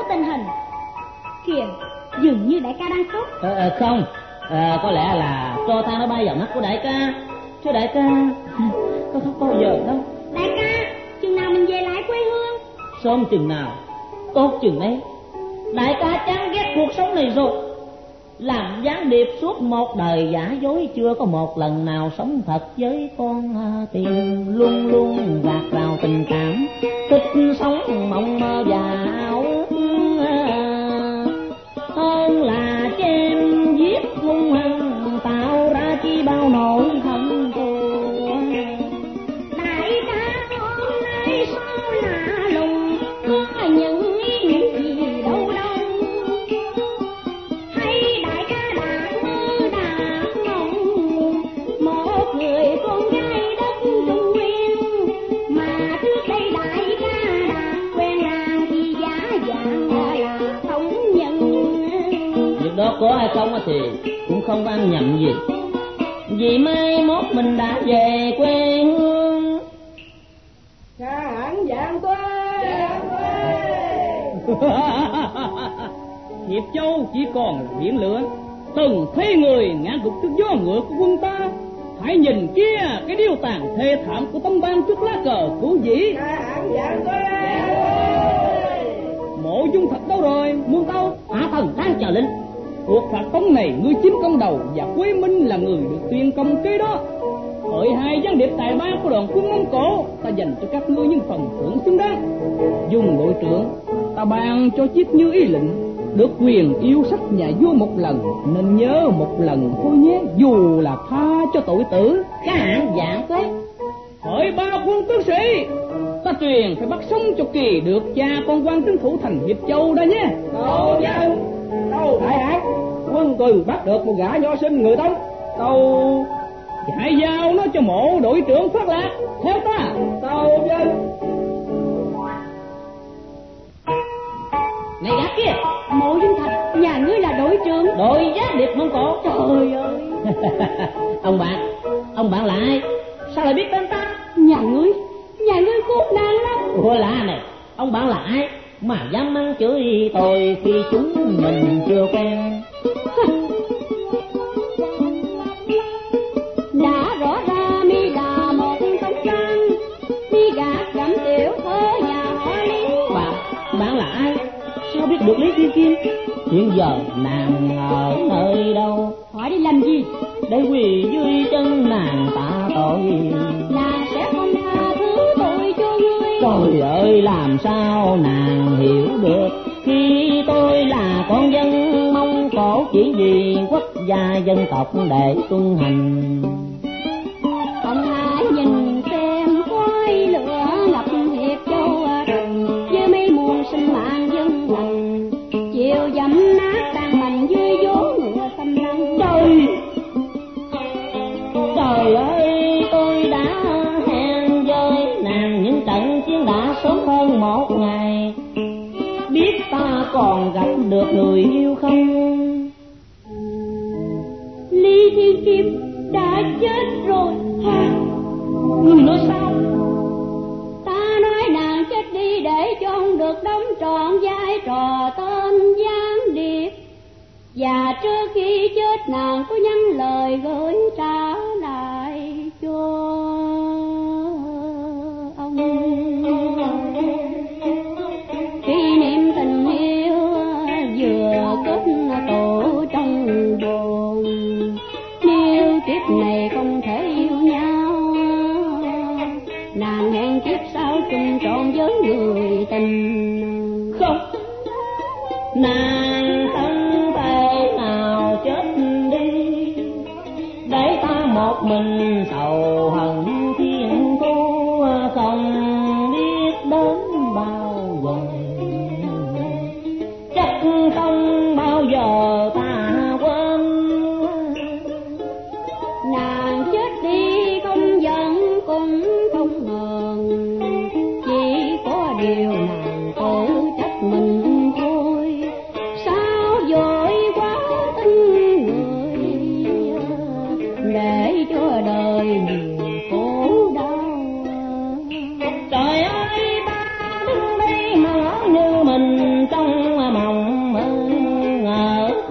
tình hình. Kìa, dường như đại ca đang sốt. Không, có lẽ là tro than nó bay vào mắt của đại ca. Chứ đại ca có khóc bao giờ đâu. Đại ca, chừng nào mình về lại quê hương? Sớm chừng nào tốt chừng ấy. Đại ca chán ghét cuộc sống này rồi. Làm gián điệp suốt một đời giả dối, chưa có một lần nào sống thật với con tim. Luôn luôn gạt vào tình cảm, thích sống mộng mơ và ảo ước, hơn là chém giết hung hăng tạo ra chi bao nỗi hận thù. Đại ca hôm nay sao lạ lùng, có những ý nghĩ gì đâu đâu, hay đại ca đã mơ đã mộng một người con gái đất Trung Nguyên, mà trước đây đại ca đã quen nàng thì giả dạng là thống nhân. Việc đó có hay không thì cũng không ăn nhầm gì, vì mai mốt mình đã về quê hương. Ca hãng dạng tuế. Hiệp Châu chỉ còn biển lửa, từng thấy người ngã gục trước gió ngựa của quân ta. Hãy nhìn kia, cái điêu tàn thê thảm của tấm ban chút lá cờ cứu vĩ. Ca hãng dạng tuế. Mộ Dung Thật đâu rồi, Muôn Tâu? Hạ thần đang chờ lệnh. Cuộc phạt tống này ngươi chiếm công đầu, và Quế Minh là người được tuyên công kế đó. Hỡi hai gián điệp tài ba của đoàn quân Mông Cổ, ta dành cho các ngươi những phần thưởng xứng đáng. Dung đội trưởng, ta ban cho Chiết Như ý lệnh, được quyền yêu sách nhà vua một lần, nên nhớ một lần thôi nhé, dù là tha cho tội tử. Ca hãng dạng tuế. Hỡi ba quân tướng sĩ, ta truyền phải bắt sống cho kỳ được cha con quan trấn thủ thành Hiệp Châu đó nhé. Tâu dân. Tâu đại hãn, quân từ bắt được một gã nho sinh người Tống. Tâu hãy giao nó cho mộ đội trưởng Phát Lạc, theo ta. Tâu dân. Này gã kia, Mộ Dung Thật, nhà ngươi là đội trưởng. đội gián điệp Mông Cổ. Trời ơi. Ông bạn là ai? Sao lại biết tên ta? Nhà ngươi khốn nạn lắm. Ủa lạ này, ông bạn là ai mà dám mắng chửi tôi khi chúng mình chưa quen? Đã rõ ra mi là một tống trang, mi gạt gặm tiểu thơ nhà họ Lý. Bạn là ai? Sao biết được Lý Thiên Kim? Hiện giờ nàng ở nơi đâu? Hỏi đi làm gì? Để quỳ dưới chân nàng tạ tội, Nàng sẽ không tha thứ tội cho ngươi. trời ơi làm sao nàng hiểu được khi tôi là con dân Mông Cổ, chỉ vì quốc gia dân tộc để tuân hành. Ông hãy nhìn xem khói lửa ngập Hiệp Châu rừng, với mấy muôn sinh mạng dân lành, chiều dẫm nát tan mạnh dưới vó ngựa xâm lăng. Trời ơi, tôi đã hẹn với nàng những trận chiến đã sớm hơn một ngày, biết ta còn gặp được người yêu không? Lý Thiên Kim đã chết rồi hả? Người nói sao? Ta nói nàng chết đi để cho ông được đóng trọn vai trò tên gián điệp, và trước khi chết nàng có nhắn lời gửi trả lại cho ông, kỷ niệm tình yêu vừa kết tổ trong buồn. Nếu kiếp này không thể yêu nhau, nàng hẹn kiếp sau chung trọn với người tình. Không, nàng không thể nào chết đi, để ta một mình sầu hận thiên thu, không biết đến bao giờ, chắc không bao giờ ta quên. Nàng chết đi không giận cũng không hờn, chỉ có điều nàng tự trách mình thôi. Sao vội quá tin người, để cho đời nhiều khổ đau. Trời ơi, ta đứng đây mà ngỡ như mình trong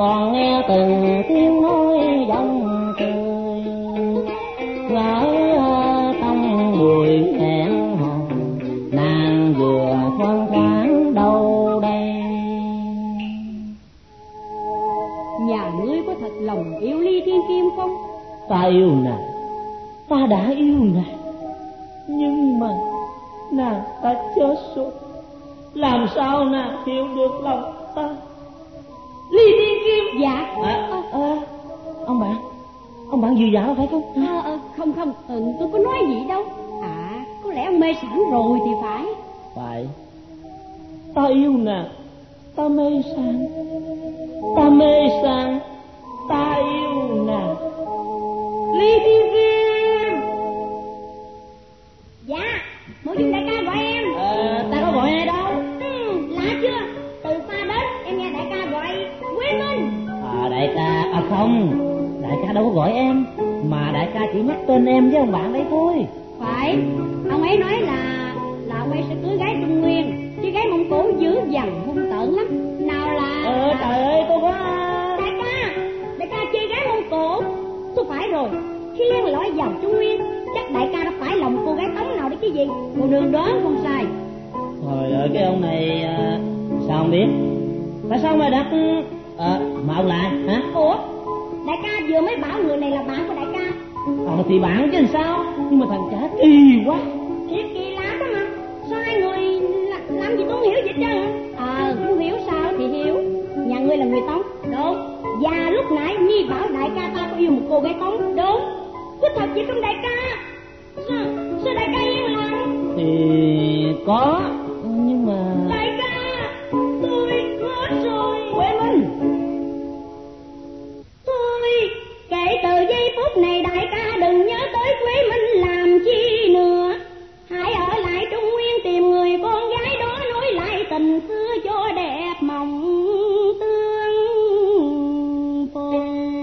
còn nghe từng tiếng nói giọng cười ngỡ trong buổi hẹn hò nàng vừa thoáng thoáng đâu đây. Nhà ngươi có thật lòng yêu Ly Thiên Kim không? Ta yêu nàng, ta đã yêu nàng, nhưng mà nàng ta chết rồi, làm sao nàng hiểu được lòng ta? Ly Thiên Kim. Dạ. Ông bạn vừa dạo phải không? Không, tôi có nói gì đâu. Có lẽ ông mê sảng rồi thì phải. Phải, ta yêu nàng, ta mê sảng, ta mê sảng, ta yêu nàng. Ly Thiên Kim. Dạ, Mộ Dung đại ca gọi em. Ta có gọi ai đâu. Lạ chưa? Từ xa đến em nghe đại ca gọi Quế Minh. Đại ca, không, đại ca đâu có gọi em, mà đại ca chỉ nhắc tên em với ông bạn đấy thôi. Phải, ông ấy nói là ông ấy sẽ cưới gái Trung Nguyên, chứ gái Mông Cổ dữ dằn hung tợn lắm. Nào là Trời ơi, tôi có đại ca chơi gái Mông Cổ. Tôi phải rồi, khi len lỏi vào Trung Nguyên, chắc đại ca đã phải lòng cô gái Tống nào đấy chứ gì. Cô đường đoán không sai. Trời ơi, cái ông này sao không biết? Tại sao mày đặt mà ông lại hả? Ủa, đại ca vừa mới bảo người này là bạn của đại ca. Thì bạn chứ làm sao, nhưng mà thằng chả kỳ quá. Thiệt kỳ lạ đó mà, sao hai người làm gì tôi không hiểu vậy chứ? Không hiểu sao thì hiểu. Nhà ngươi là người Tống, đúng. Và lúc nãy Nhi bảo đại ca ta có yêu một cô gái Tống, đúng. Có thật vậy không đại ca? Sao đại ca yên lặng? Thì có, nhưng mà Đại ca, tôi có rồi. Quế Minh, Thôi, kể từ giây phút này đại ca đừng nhớ tới Quế Minh làm chi nữa. Hãy ở lại Trung Nguyên tìm người con gái đó, nối lại tình xưa cho đẹp mộng tương phùng.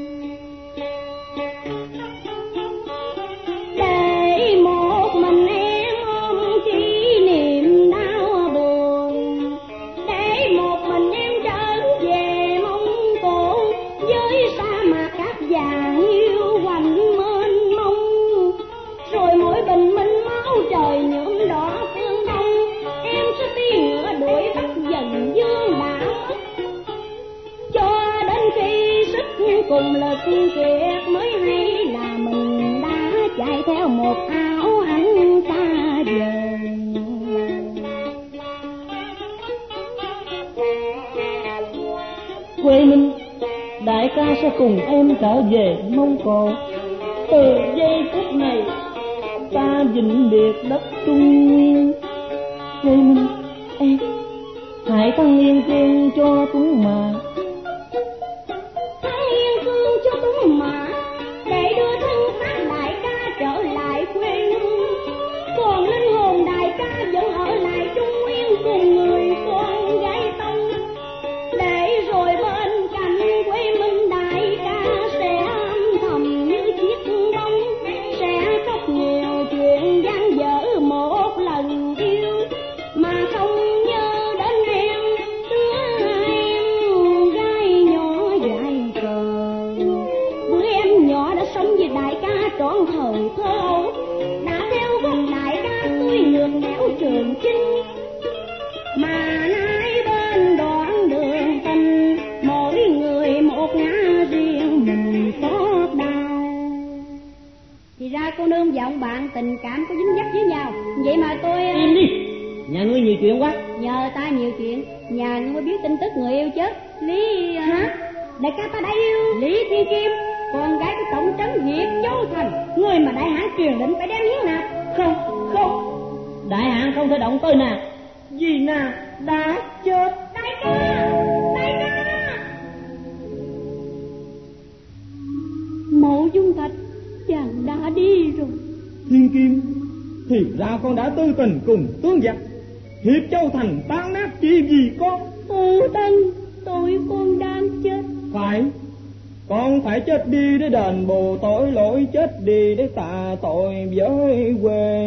Để một mình em ôm kỷ niệm đau buồn, để một mình em trở về Mông Cổ với sa mạc cát vàng yêu hoành mênh mông, rồi mỗi bình minh máu trời nhuộm đỏ phương đông, em sẽ phi ngựa đuổi bắt dần dương đảo mất, cho đến khi sức cùng lực kiệt mới hay là mình đã chạy theo một áo ánh xa vời. Quế Minh, đại ca sẽ cùng em trở về Mông Cổ. Từ giây phút này ta vĩnh biệt đất Trung Nguyên. Quế Minh, em hãy thăng yên cương cho Tuấn Mà. Thăng yên cương cho Tuấn Mã, để đưa thân xác đại ca trở lại quê hương, còn linh hồn đại ca vẫn ở lại Trung Nguyên cùng người con gái Tông. Để rồi bên cạnh Quế Minh đại ca sẽ âm thầm như chiếc bông, sẽ khóc nhiều chuyện gian dở một lần yêu, mà không nhớ đến em, đứa em gái nhỏ dại khờ. Bữa em nhỏ đã sống với đại ca trọn thời thơ ấu, đã theo gót đại ca xuôi ngược nẻo Trường Chinh, mà nay bên đoạn đường tình, mỗi người một ngã riêng mình xót đau. Thì ra cô nương và ông bạn tình cảm có dính dắt với nhau, vậy mà tôi Im đi, nhà ngươi nhiều chuyện quá. nhờ ta nhiều chuyện, nhà ngươi mới biết tin tức người yêu chết. Lý hả? Đại ca ta đã yêu Lý Thiên Kim, con gái của tổng trấn Diệt Châu Thành, người mà đại hãn truyền định phải đem hiến nạp. Không, đại hãn không thể động tới nàng, vì nàng đã chết. Đại ca, Mộ Dung Thạch chàng đã đi rồi. Thiên Kim, thì ra con đã tư tình cùng tướng giặc, Hiệp Châu Thành tan nát chỉ vì con. Phụ thân, tội con đang chết. Phải, con phải chết đi để đền bù tội lỗi, chết đi để tạ tội với quê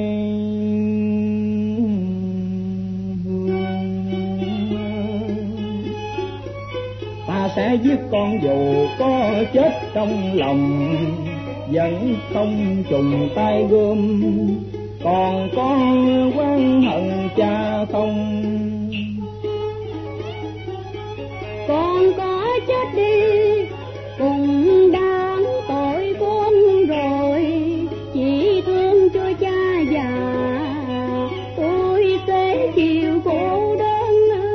hương. Ta sẽ giết con dù có chết trong lòng, vẫn không trùng tay gươm. Còn con oán hận cha không? Con có chết đi cũng đáng tội con rồi, chỉ thương cho cha già tôi sẽ chịu khổ đớn.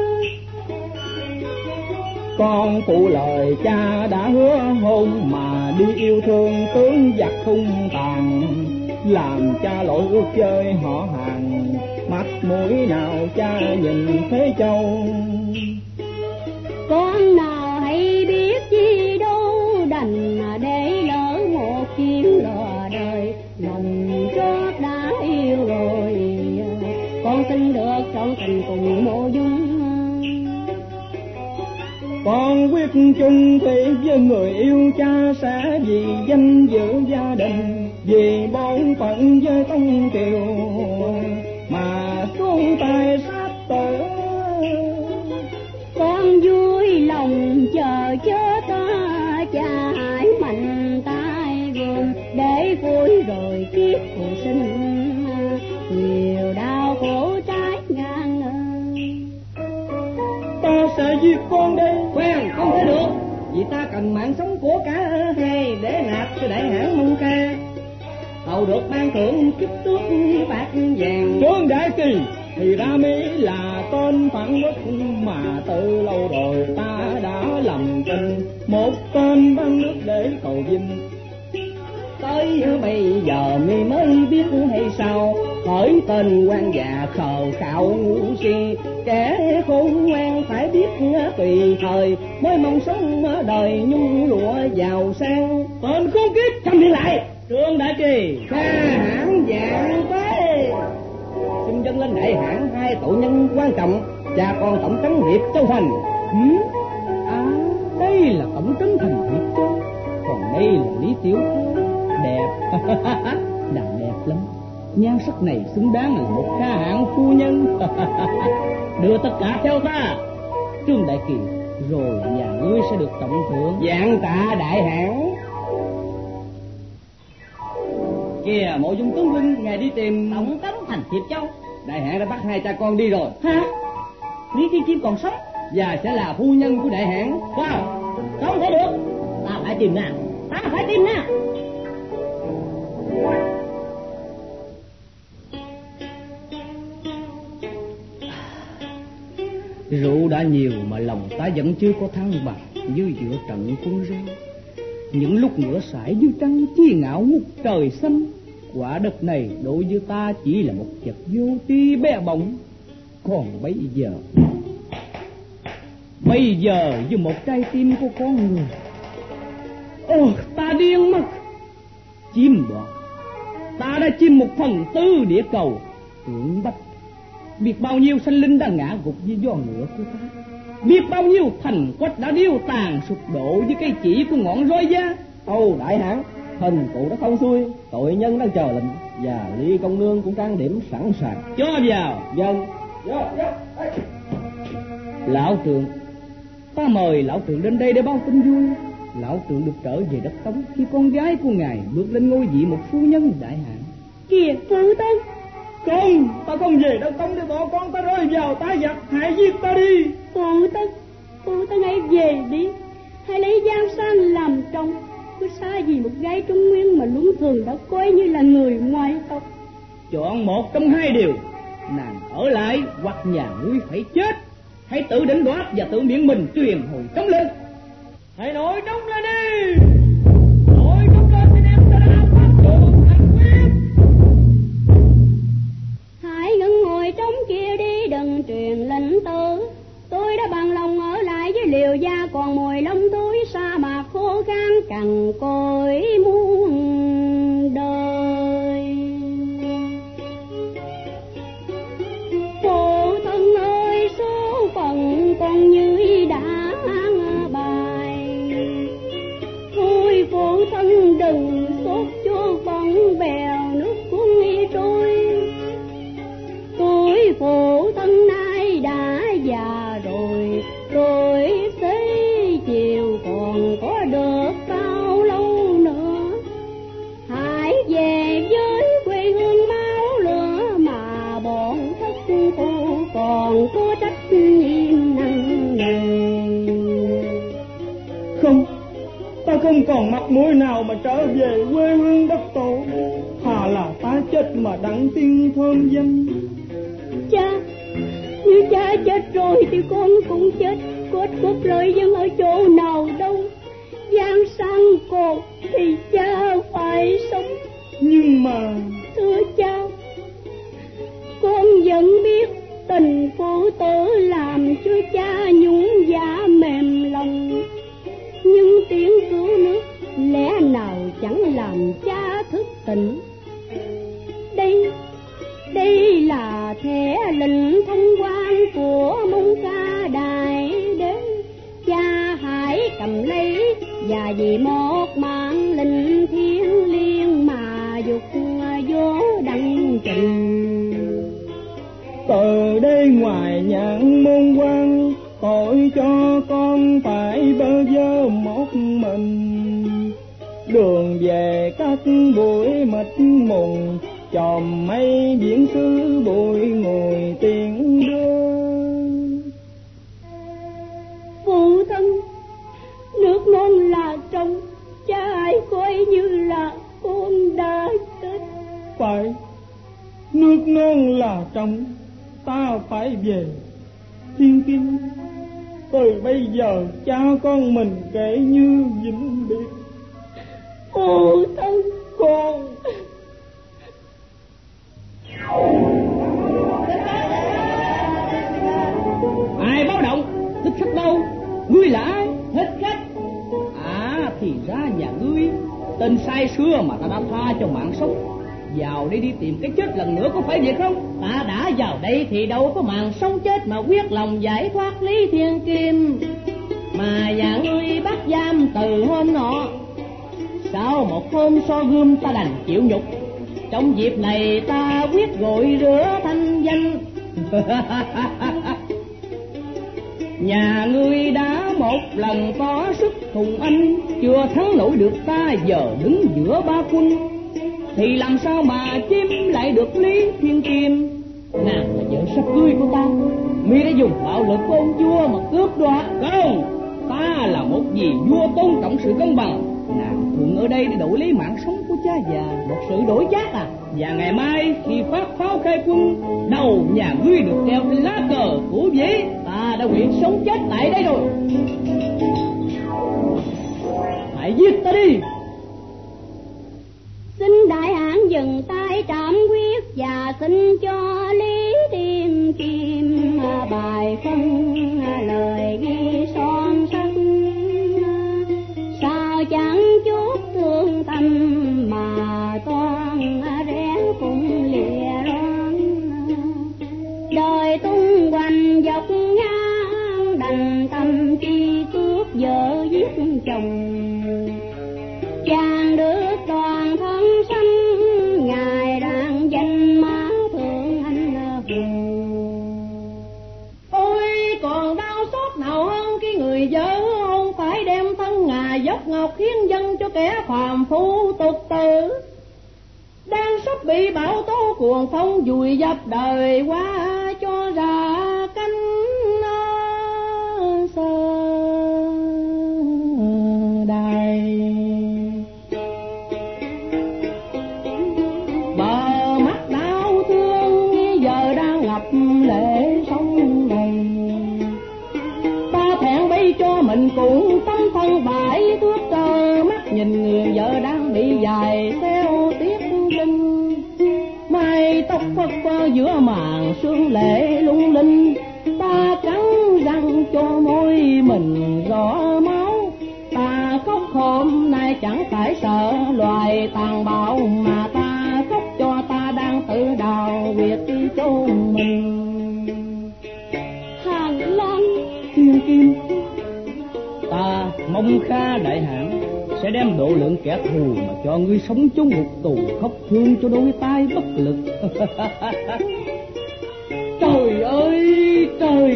Con phụ lời cha đã hứa hôn mà đi yêu thương tướng giặc hung tàn, làm cha lỗi ước chơi họ hàng, mặt mũi nào cha nhìn thế châu. Con nào hay biết gì đâu, đành để lỡ một chuyến lò đời, lòng chót đã yêu rồi, con xin được trọn tình cùng Mộ Dung. Con quyết chung thủy với người yêu cha, sẽ vì danh dự gia đình, vì bổn phận với tông triều mà xuống tay sát tử. Con vui lòng chờ chết cha hãy mạnh tay gồm, để vui rồi kiếp phụ sinh nhiều đau khổ trái ngang. Ta sẽ giết con đây. Khoan, không thể được, vì ta cần mạng sống của cả hai để nạp cho đại hãn Mông Ca, hầu được ban thưởng chức tước bạc vàng. Trương Đại Kỳ thì ra Mỹ là tên phản quốc, mà từ lâu rồi ta đã lầm tin một tên ban nước để cầu vinh. Tới bây giờ mi mới biết hay sao, hỏi tên quan già khờ khạo ngu si, kẻ khôn ngoan phải biết tùy thời, mới mong sống đời nhung lụa giàu sang. Tên khốn kiếp, Cầm đi lại. Trương Đại Kỳ, Ca hãn dạng thế, xin dâng lên đại hãn hai tội nhân quan trọng, cha con tổng trấn Diệp Châu Thành. Đây là tổng trấn thành Diệp Châu, còn đây là Lý Tiểu Thư, đẹp. Nàng đẹp lắm, nhan sắc này xứng đáng là một ca hãn phu nhân. Đưa tất cả theo ta. Trương Đại Kỳ, rồi nhà ngươi sẽ được trọng thưởng. Dạng tạ đại hãn. Kìa Mộ Dung tướng huynh, ngài đi tìm Tổng trấn thành Diệp Châu. đại hãn đã bắt hai cha con đi rồi. Hả? Lý Thiên Kim còn sống? Và sẽ là phu nhân của đại hãn. Wow, không thể được. Ta phải tìm nàng, ta phải tìm nàng. Rượu đã nhiều mà lòng ta vẫn chưa có thăng bằng như giữa trận quân rơi. Những lúc ngửa sải như trăng chi ngạo ngút trời xanh, quả đất này đối với ta chỉ là một vật vô tri bé bỏng. Còn bây giờ như một trái tim của con người. Ta điên mất. Chim bọt, ta đã chim một phần tư địa cầu cưỡng bách. Biết bao nhiêu sinh linh đã ngã gục dưới gió ngựa của ta, biết bao nhiêu thành quách đã điêu tàn sụp đổ với cây chỉ của ngọn roi da. đại hãn, hình cụ đã xong xuôi, tội nhân đang chờ lệnh, và Ly công nương cũng trang điểm sẵn sàng. Cho vào. Dân. Lão trưởng, ta mời lão trưởng đến đây để báo tin vui. Lão trưởng được trở về đất Tống khi con gái của ngài bước lên ngôi vị một phu nhân đại hãn. Kìa phụ thân. Không, ta không về đâu Tống để bỏ con ta rơi vào tay giặc, hãy giết ta đi. Phụ thân hãy về đi, hãy lấy Giang Sang làm chồng. Cứ xa gì một gái Trung Nguyên mà luân thường đã coi như là người ngoài tộc. Chọn một trong hai điều, nàng ở lại hoặc nhà ngươi phải chết. Hãy tự định đoạt và tự miệng mình truyền hồi trống lên. Hãy nổi trống lên đi. Nổi trống lên thì em sẽ đã phát trường thành quyết. Hãy ngưng ngồi trống kia đi, đừng truyền lệnh tử. Tôi đã bằng lòng ở lại với liều gia còn mồi lông túi, sa mạc khô khan cằn cỗi muôn đời. Phụ thân ơi, số phận còn như đã bài, thôi phụ thân đừng sốt cho bóng bèo nước cuốn trôi. Tôi phụ thân nay đã già rồi, rồi sẽ chịu không còn mặt mũi nào mà trở về quê hương đất tổ. Thà là ta chết mà đặng tiên thơm danh. Cha, nếu cha chết rồi thì con cũng chết. Cốt cốt rơi dân ở chỗ nào đâu. Giang sang cột thì cha phải sống. Nhưng mà thưa cha, con vẫn biết tình phụ tử làm cho cha nhún dạ mềm lòng. Nhưng tiếng cứu nước lẽ nào chẳng làm cha thức tỉnh. Đây là thẻ lệnh thông quan của Mông Ca Đại Đế. Cha hãy cầm lấy, và vì một mạng linh thiêng liêng mà dục vô đăng trình. từ đây ngoài nhãn môn quan, tội cho con phải bơ vơ một mình. Đường về các buổi mịt mùng, chòm mây diễn sư bụi ngồi tiếng đưa. Phụ thân, nước non là trong, cha hãy coi như là con đã chết. Phải, nước non là trong, ta phải về. Thiên Kim, từ bây giờ cha con mình kể như vĩnh biệt. Phụ thân, Con Ai báo động? Thích khách đâu? Ngươi là ai? Thích khách? À, thì ra nhà ngươi tên say xưa mà ta đã tha cho mạng sống. Vào đây đi tìm cái chết lần nữa, có phải vậy không? Ta đã vào đây thì đâu có màng sống chết mà quyết lòng giải thoát Lý Thiên Kim. Mà nhà ngươi bắt giam từ hôm nọ, sau một hôm so gươm ta đành chịu nhục. Trong dịp này ta quyết gội rửa thanh danh. Nhà ngươi đã một lần có sức hùng anh, chưa thắng nổi được ta, giờ đứng giữa ba quân, thì làm sao mà chiếm lại được Lý Thiên Kim? Nàng là vợ sắp cưới của ta, mi đã dùng bạo lực của ông vua mà cướp đoạt. Không, ta là một vị vua tôn trọng sự công bằng. Nàng thuận ở đây để đổi lấy mạng sống của cha già. Một sự đổi chác à? Và ngày mai khi phát pháo khai quân, đầu nhà ngươi được treo trên lá cờ của vĩ. Ta đã nguyện sống chết tại đây rồi. Hãy giết ta đi. xin đại hãn dừng tay trảm quyết, và xin cho Lý Thiên Kim bài phân lời ghi son sắc. Sao chẳng chút thương tâm mà toan rẽ cùng lìa loan. Đời tung hoành dọc ngang, đành tâm chi cướp vợ giết chồng. Chàng được toàn thân xanh, ngài đang danh má thượng anh hùng. Ôi còn đau xót nào hơn cái người vợ không phải đem thân ngà dốc ngọc hiến dân cho kẻ phàm phu tục tử, đang sắp bị bão tố cuồng phong vùi dập đời qua cho ra cánh sơ đài. Bờ mắt đau thương giờ đang ngập lệ sông đầy, ta thẹn bây cho mình cũng tấm thân bãi thước trơ mắt, nhìn người vợ đang bị dài theo tiếc linh. Mai tóc phất phơ giữa màn sương lệ lung linh, ta cắn răng cho môi mình rõ máu. Ta khóc hôm nay chẳng phải sợ loài tàn bạo, mà ta khóc cho ta đang tự đào huyệt chôn mình. Hàng Long, Thiên Kim, ta Mông Kha đại hãn sẽ đem độ lượng kẻ thù mà cho ngươi sống chốn ngục tù, khóc thương cho đôi tay bất lực. Trời ơi trời!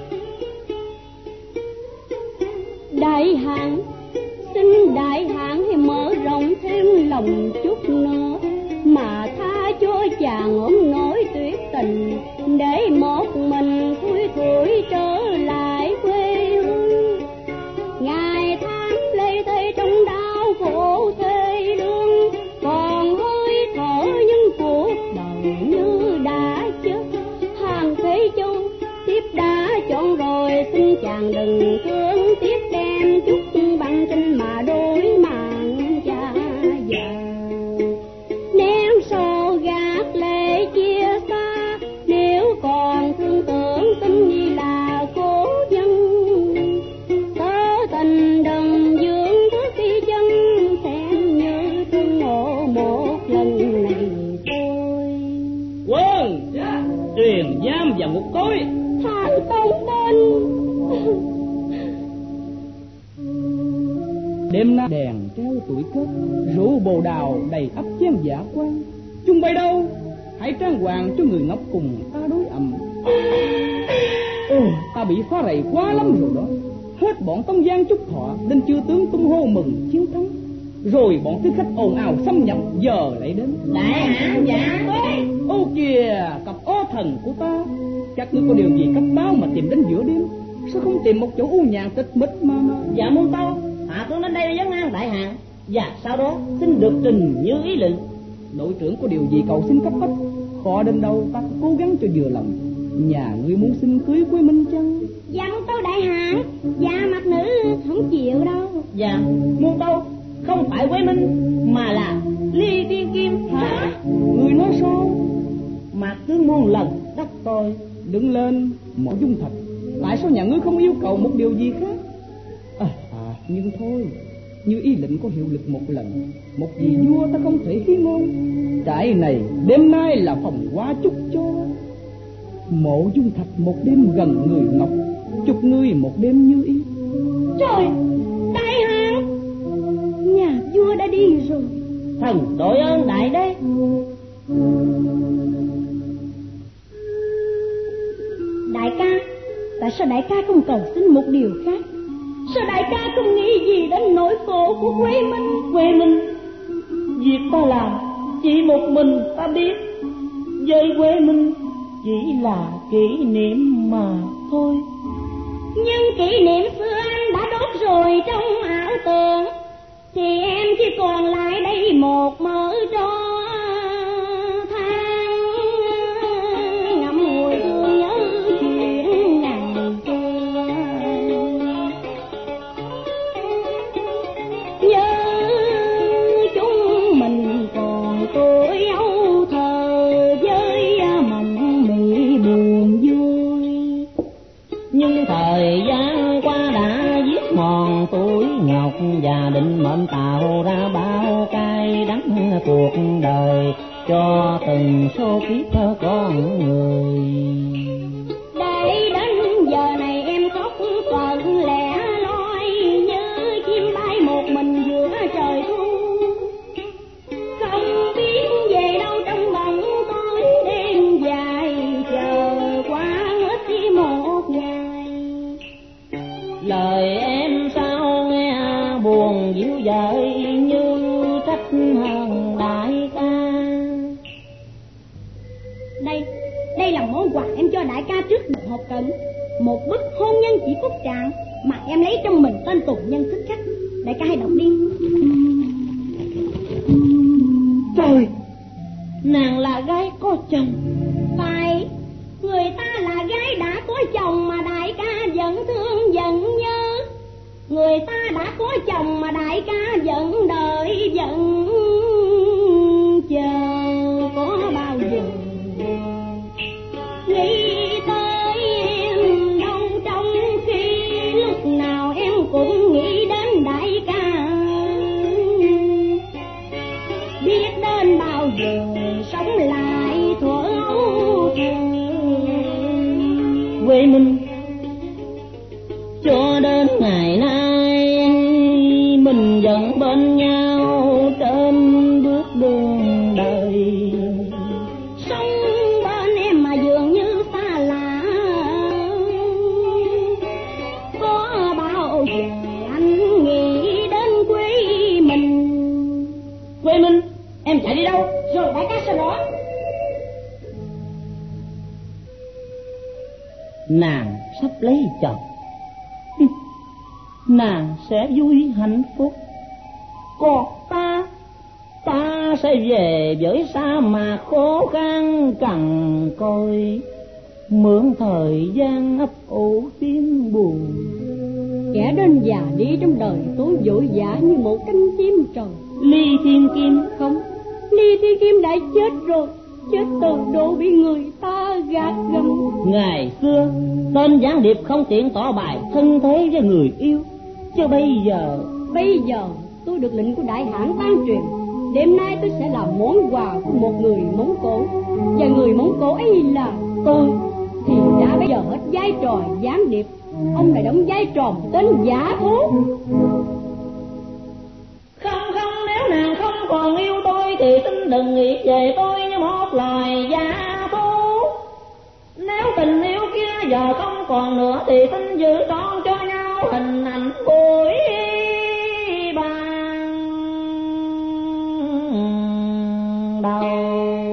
đại hãn, xin đại hãn hãy mở rộng thêm lòng chút nữa, mà tha cho chàng ốm nổi tuyệt tình, để một mình thui thủi trở lại quê hương. Ngài tháng lê thê trong đau chàng đừng thương tiếc đem chút bằng kinh mà đối mạng cha già. Nếu sao gạt lệ chia xa, nếu còn thương tưởng tin như là cố nhân, tớ tình đừng dưỡng thức khi chân, xem như thương ngộ một lần này thôi. Quân truyền giam và ngục tối, Thằng Tông Minh. đêm nay đèn treo tuổi cất, rượu bồ đào đầy ắp chén giả quan. Chung bay đâu, hãy trang hoàng cho người ngốc cùng ta đối ẩm. Ta bị phá rầy quá lắm rồi đó. Hết bọn Tông Giang Trúc Thọ đến chư tướng tung hô mừng chiến thắng, rồi bọn tư khách ồn ào xâm nhập, giờ lại đến Đại hạ giả quế. Ô kìa, cặp ô thần của ta, các ngươi có điều gì cấp báo mà tìm đến giữa đêm? Sao không tìm một chỗ u nhàn tịch mịch mà Dạ muôn tâu, hạ tướng đến đây để vấn an đại hạ, và sau đó xin được trình như ý lệnh. đội trưởng có điều gì cầu xin cấp bách? Khó đến đâu ta cố gắng cho vừa lòng. Nhà ngươi muốn xin cưới Quế Minh chăng? Dạ muôn tâu đại hạ, dạ mặt nữ không chịu đâu. Dạ muôn tâu, không phải Quế Minh mà là Ly Tiên Kim. Hả? Ngươi nói sao? Mạc tướng muôn lần đắc tôi. Đứng lên, Mộ Dung Thạch, tại sao nhà ngươi không yêu cầu một điều gì khác? Nhưng thôi, như ý lệnh có hiệu lực một lần, một vị vua ta không thể hí ngôn. Trại này đêm nay là phòng quá chúc cho Mộ Dung Thạch một đêm gần người ngọc, chúc ngươi một đêm như ý. Trời, đại hạ, nhà vua đã đi rồi. Thần đội ơn đại đế. Đại ca, tại sao đại ca không cầu xin một điều khác? Sao đại ca không nghĩ gì đến nỗi khổ của Quế Minh? Quế Minh, việc ta làm chỉ một mình ta biết, với Quế Minh chỉ là kỷ niệm mà thôi. Nhưng kỷ niệm xưa anh đã đốt rồi trong ảo tưởng, thì em chỉ còn lại đây một mớ tro than, ngậm ngùi thương nhớ chuyện ngày xưa. Nhớ chúng mình còn tuổi ấu thơ với mộng mị buồn vui, Nhưng thời gian qua đã giết mòn tuổi ngọc, và định mệnh tạo ra bao cay đắng cuộc đời cho từng số kiếp con người. để đến giờ này em khóc phận lẻ loi, như chim bay một mình giữa trời thu, không biết về đâu trong bóng tối đêm dài, chờ qua hết chỉ một ngày. Lời em sao nghe buồn dịu dợi, như trách hơn đại ca. Đây là món quà em cho đại ca trước đợt họp cận, một bức hôn nhân chỉ phúc trạng mà em lấy trong mình tên tù nhân thích khách. Đại ca hãy đọc đi. Trời, nàng là gái có chồng. Phải, người ta là gái đã có chồng mà đại ca vẫn thương vẫn nhớ. Người ta đã có chồng mà đại ca vẫn đợi vẫn chờ, có bao giờ nghĩ tới em đâu, trong khi lúc nào em cũng nghĩ đến đại ca. Biết đến bao giờ sống lại thuở ấu thơ. Quế Minh, cho đến ngày nay mình vẫn bên nhau trên bước đường đời. Sống bên em mà dường như xa lạ, có bao giờ anh nghĩ đến Quế Minh? Quế Minh, em chạy đi đâu? Rồi đại ca sao đó? Nàng sắp lấy chồng, nàng sẽ vui hạnh phúc, còn ta sẽ về với sa mạc khô khan cằn côi. mượn thời gian ấp ủ tiếng buồn. Kẻ đến già đi trong đời tôi vội vã như một cánh chim trời. Ly Thiên Kim không, Ly Thiên Kim đã chết rồi, chết từ độ bị người ta gạt gẫm. Ngày xưa tên gián điệp không tiện tỏ bài thân thế với người yêu, chứ bây giờ tôi được lệnh của đại hãn ban truyền. Đêm nay tôi sẽ làm món quà của một người Mông Cổ, và người Mông Cổ ấy là tôi. Thì đã bây giờ hết vai trò gián điệp, ông lại đóng vai trò tên giả thú. Không, nếu nàng không còn yêu tôi thì xin đừng nghĩ về tôi như một loài giả thú. Nếu tình yêu kia giờ không còn nữa thì xin giữ trọn cho nhau hình ảnh buổi ban đầu.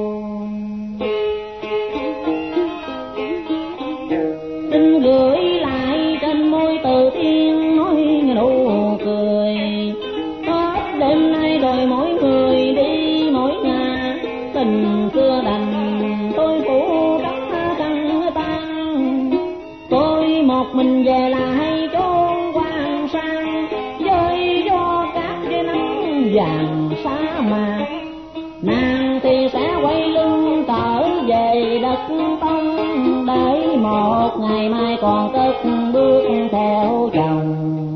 Xin gửi lại trên môi từ tiên nói nụ cười. Hết đêm nay rồi mỗi người đi mỗi nhà, tình xưa đành tôi phủ trắng trăng tan. Tôi một mình về lại chốn quang sang, với gió cát với nắng vàng sa mạc. Nàng thì sẽ quay lưng trở về đất Tông, để một ngày mai còn cất bước theo chồng.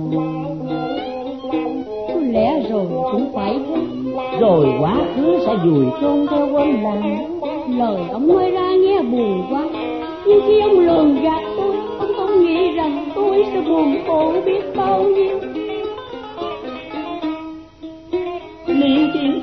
Có lẽ rồi cũng phải thế. Rồi quá khứ sẽ vùi chôn theo quên lãng. Lời ông nói ra nghe buồn quá, nhưng khi ông lường gạt tôi, ông không nghĩ rằng tôi sẽ buồn khổ biết bao nhiêu. Lý Thiên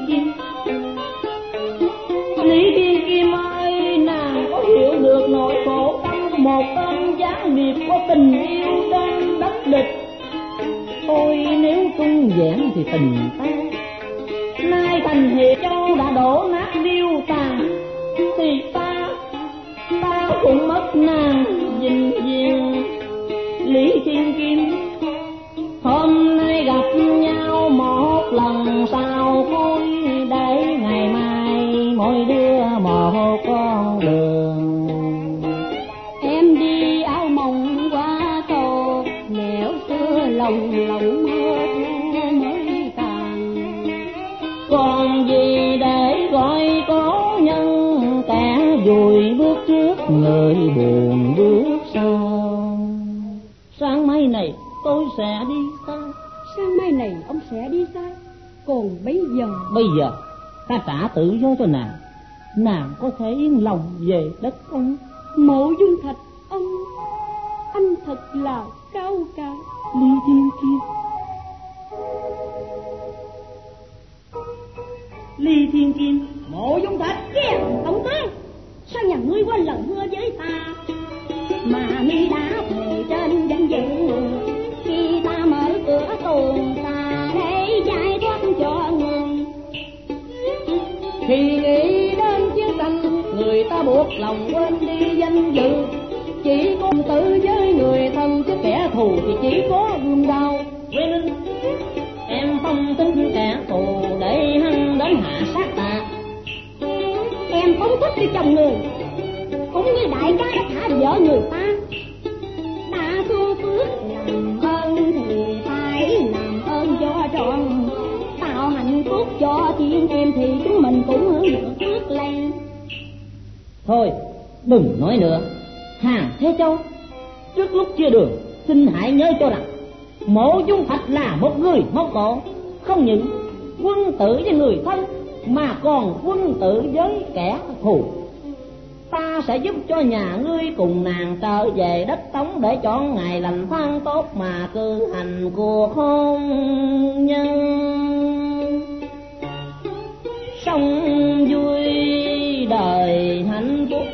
Kim ơi, nàng có hiểu được nỗi khổ tâm một tên gián điệp có tình yêu trên đất địch? Ôi nếu trung vẹn thì tình ta, nay thành Hiệp Châu đã đổ nát điêu tàn, thì ta cũng mất nàng vĩnh viễn. Lý Thiên Kim, hôm nay gặp nhau một lần sau cuối, để ngày mai mỗi đứa một con đường. Em đi áo mộng qua cầu, nẻo xưa lòng mưa thu mới tàn. Còn gì để gọi cố nhân, kẻ vui bước trước người buồn bước sau. Sáng mai này tôi sẽ đi xa. Sáng mai này ông sẽ đi xa. Còn bây giờ ta trả tự do cho nàng có thể yên lòng về đất ông. Mộ Dung Thạch, anh thật là cao cả. Lý Thiên Kim, Lý Thiên Kim. Mộ Dung Thạch kia, ông ta sao nhà ngươi quên lần hứa với ta mà mi đã thề trên danh dự, khi ta mở cửa tuồng ta để giải thoát cho người. Khi nghĩ đến chiến tranh, người ta buộc lòng quên đi danh dự, chỉ công tử với người thân chứ kẻ thù thì chỉ có gươm đao. Em không tính kẻ thù để hắn đến hạ sát ta. Em không thích đi chồng người, cũng như đại ca đã thả vợ người ta. Đã thu phước làm ơn thì phải làm ơn cho trọn, tạo hạnh phúc cho Thiên Kim thì chúng mình cũng hưởng được phước lành. Thôi đừng nói nữa. Hàng Thế Châu, trước lúc chia đường xin hãy nhớ cho rằng Mộ Dung Thạch là một người Mông Cổ, không những quân tử với người thân mà còn quân tử với kẻ thù. Ta sẽ giúp cho nhà ngươi cùng nàng trở về đất Tống để chọn ngày lành tháng tốt mà cử hành cuộc hôn nhân. Sống vui đời hạnh phúc,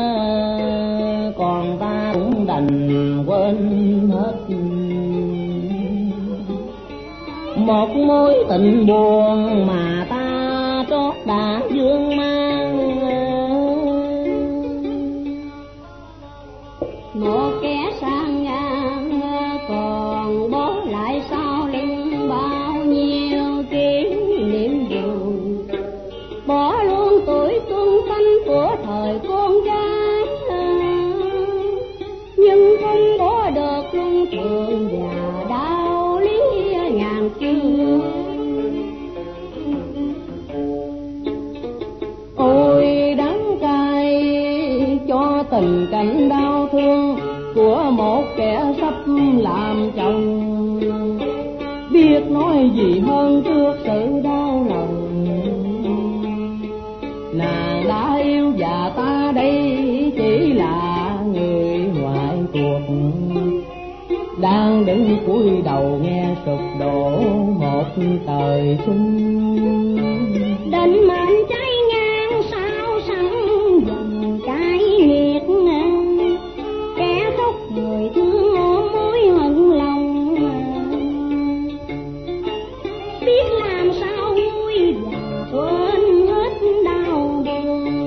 còn ta cũng đành quên hết một mối tình buồn mà ta trót đã vương mang. Một kẻ sang ngang còn bó lại sau lưng bao nhiêu kỷ niệm buồn, bỏ luôn tuổi xuân xanh của thời con gái. thương và đạo lý ngàn xưa. Ôi đắng cay cho tình cảnh đau thương của một kẻ sắp làm chồng, biết nói gì hơn trước sự đau lòng. Nàng đã yêu và ta đây chỉ là người ngoại cuộc, đang đứng cúi đầu nghe sụp đổ một thời xuân. Định mệnh cháy ngang sao sẵn dòng cái nghiệt ngang, kẻ khóc người thương ôm mối hận lòng, biết làm sao vui và quên hết đau buồn.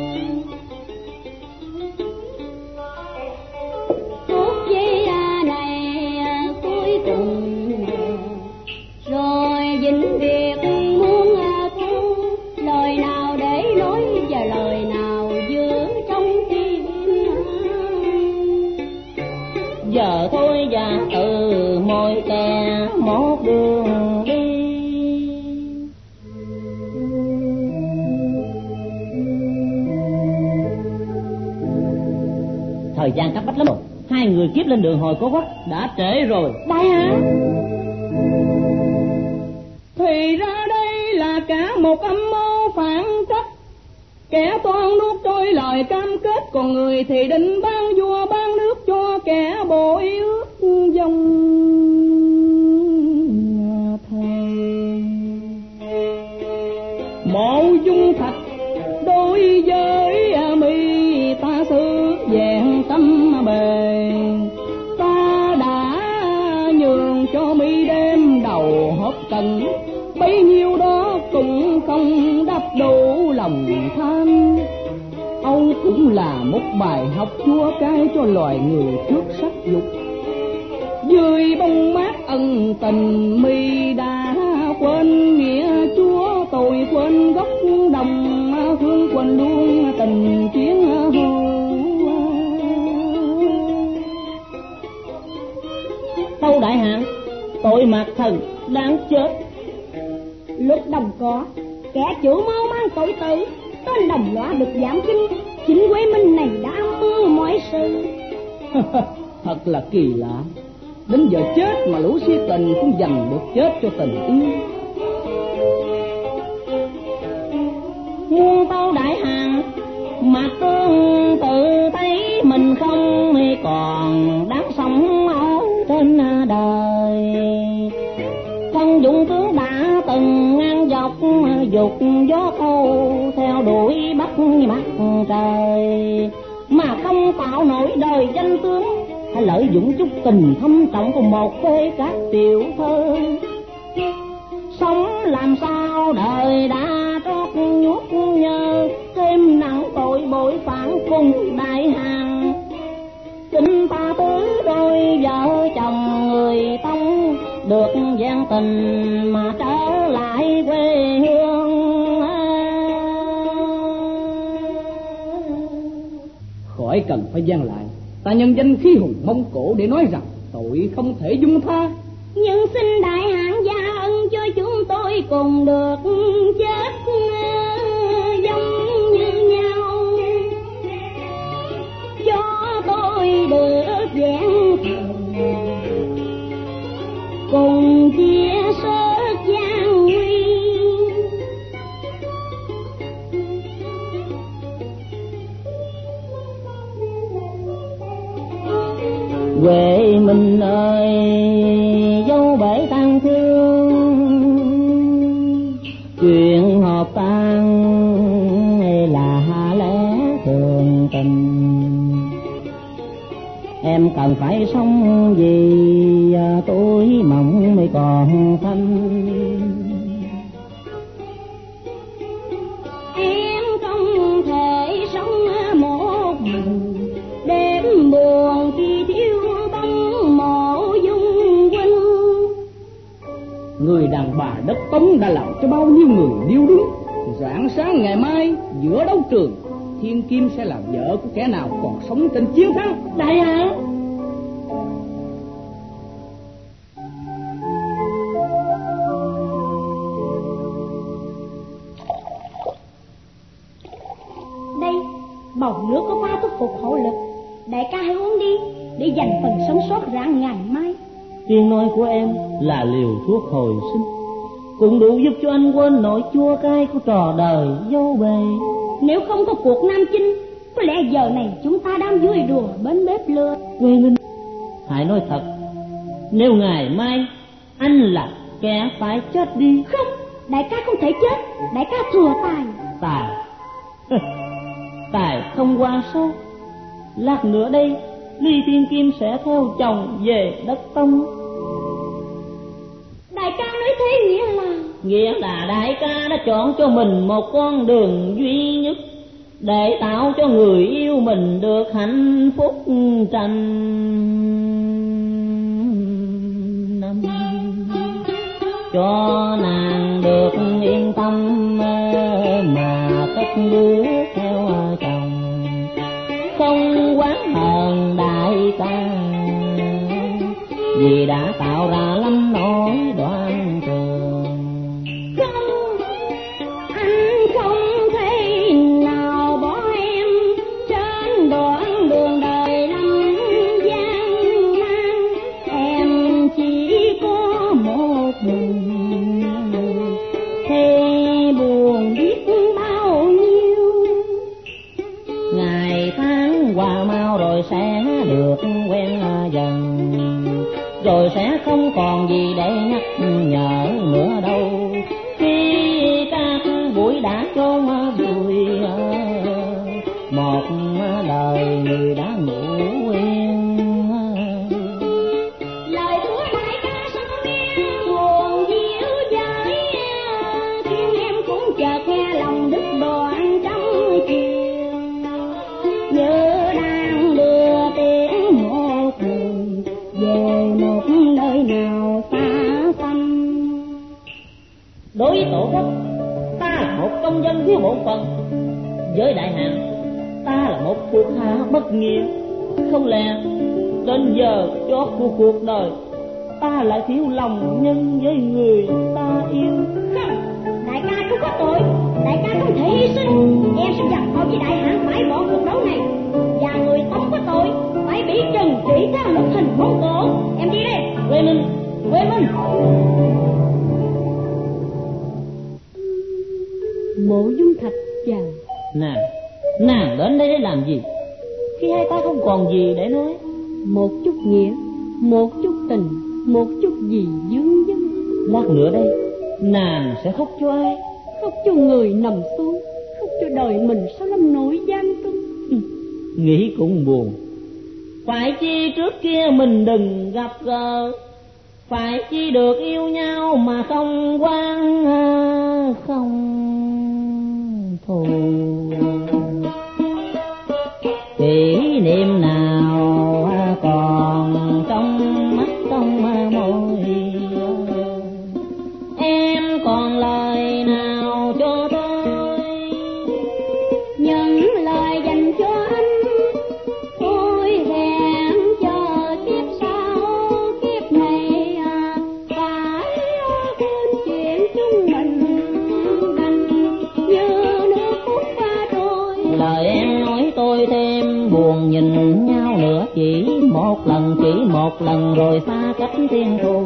Phút giây này cuối cùng rồi vĩnh biệt muôn thu, lời nào để nói và lời nào giữ trong tim. Giờ thôi và từ mỗi kẻ một đường đi. Thời gian cấp bách lắm rồi, hai người kiếp lên đường hồi Cố Quốc đã trễ rồi. Đại hả? Thì ra đây là cả một âm mưu phản trách, kẻ toan nuốt trôi lời cam kết, còn người thì định ban vua ban nước cho kẻ bội ước dòng thề. Mộ dung thạch đối với mi ta xứ vẹn tâm bề, ta đã nhường cho mi đêm đầu hộp cần, bấy nhiêu đó cũng không đáp đủ lòng tham. Âu cũng là một bài học chua cay cho loài người trước sắc dục. Dưới bông mát ân tình mi đã quên nghĩa chúa, tôi quên gốc đồng hương, quên luôn tình chiến hồn. Tâu đại hạn, tội mạc thần đáng chết. Luật đồng có, kẻ chủ mau mang tội tử, tên đồng lõa được giảm kinh. Chính Quế Minh này đã âm mưu mọi sự. Thật là kỳ lạ, đến giờ chết mà lũ si tình cũng dành được chết cho tình yêu. Muôn tâu đại hạn, mà tương tự thấy mình không còn đáng sống ở trên đời. Thân dụng tướng đã từng ngang dọc dục gió câu, theo đuổi bắt mặt trời, mà không tạo nổi đời danh tướng, hay lợi dụng chút tình thâm trọng của một phê các tiểu thơ. Sống làm sao đời đã trót nhuốc nhơ, thêm nặng tội bội phản cùng đại hạn. Kinh ta tứ đôi vợ chồng người Tông, được gian tình mà trở lại quê hương. Khỏi cần phải gian lại, ta nhân danh khí hùng Mông Cổ để nói rằng tội không thể dung tha. Nhưng xin đại hạn gia ân cho chúng tôi cùng được chết giống như nhau, cho tôi được vẹn cùng chia sẻ gian nguy. Huệ Minh ơi, dấu bể tang thương, chuyện họp tang là lẽ thường tình. Em cần phải sống vì tôi mộng mới còn thanh. Em không thể sống một mình, đêm buồn khi thiếu bóng mộ dung huynh. Người đàn bà đất Tống đã làm cho bao nhiêu người điêu đứng. Rạng sáng ngày mai giữa đấu trường, Thiên Kim sẽ là vợ của kẻ nào còn sống trên chiến thắng. Đại hạn, để dành phần sống sót rạng ngày mai. Tiếng nói của em là liều thuốc hồi sinh, cũng đủ giúp cho anh quên nỗi chua cay của trò đời dâu bề. Nếu không có cuộc Nam Chinh, có lẽ giờ này chúng ta đang vui đùa bên bếp lửa. Quê Minh, hãy nói thật, nếu ngày mai anh là kẻ phải chết đi. Không, đại ca không thể chết, đại ca thừa tài. Tài? Tài không qua số. Lát nữa đây Ly Thiên Kim sẽ theo chồng về đất Tông. Đại ca nói thế nghĩa là đại ca đã chọn cho mình một con đường duy nhất để tạo cho người yêu mình được hạnh phúc trăm năm, cho nàng được yên tâm mà cất bước theo chồng, không oán hờn đại ca vì đã tạo ra lắm nỗi đoan trường. Không, anh không thể nào bỏ em trên đoạn đường đời lắm gian nan. Em chỉ có một mình thì buồn biết bao nhiêu. Ngày tháng qua mau rồi sẽ được quen dần, rồi sẽ không còn gì để nhắc nhở nữa đâu. Khi các buổi đã chôn vùi một đời người đã ngủ yên. Lời của đại ca sao nghe buồn dịu dãi, khiến em cũng chợt nghe lòng đứt đoạn trong chiều, như đang đưa tiếng một người về một nơi nào xa xăm. Đối với tổ quốc, ta là một công dân thiếu bổn phận. Với đại hạn, ta là một thuộc hạ bất nghĩa. Không lẽ đến giờ chót của cuộc đời, ta lại thiếu lòng nhân với người ta yêu? Không, đại ca không có tội, đại ca không thể hy sinh. Em sẽ giặc họ với đại hạn phải bỏ cuộc đấu này, và người không có tội phải bị trừng trị theo luật hình Mông Cổ. Em đi đây. Quê Minh, Quê Minh. Mộ Dung Thạch chào. Nàng đến đây để làm gì khi hai ta không còn gì để nói? Một chút nghĩa, một chút tình, một chút gì dương dưng. Lát nữa đây nàng sẽ khóc cho ai? Khóc cho người nằm xuống, khóc cho đời mình sau năm nỗi gian truân. Nghĩ cũng buồn. Phải chi trước kia mình đừng gặp gỡ, phải chi được yêu nhau mà không quan không thù. Kỷ niệm nào còn trong mắt trong môi, em còn lời nào cho tôi? Những lời dành cho anh tôi hẹn chờ kiếp sau, kiếp này phải quên chuyện chúng mình đành như nước cuốn qua trôi. Lời em nói tôi thêm buồn, nhìn nhau nữa chỉ một lần rồi xa cách thiên thu.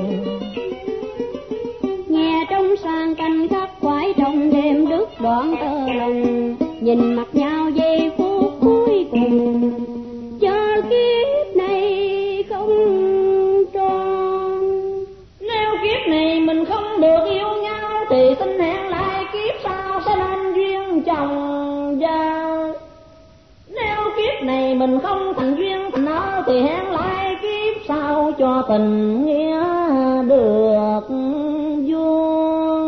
Nghe trong sang canh khắc khoải trong đêm đứt đoạn tơ lòng, nhìn mặt nhau giây phút cuối cùng, cho kiếp này không tròn. Nếu kiếp này mình không được yêu nhau thì xin hẹn lại kiếp sau sẽ nên duyên chồng gia. Nếu kiếp này mình không thành duyên thành nợ thì hẹn lại kiếp sau cho tình nghĩa được vuông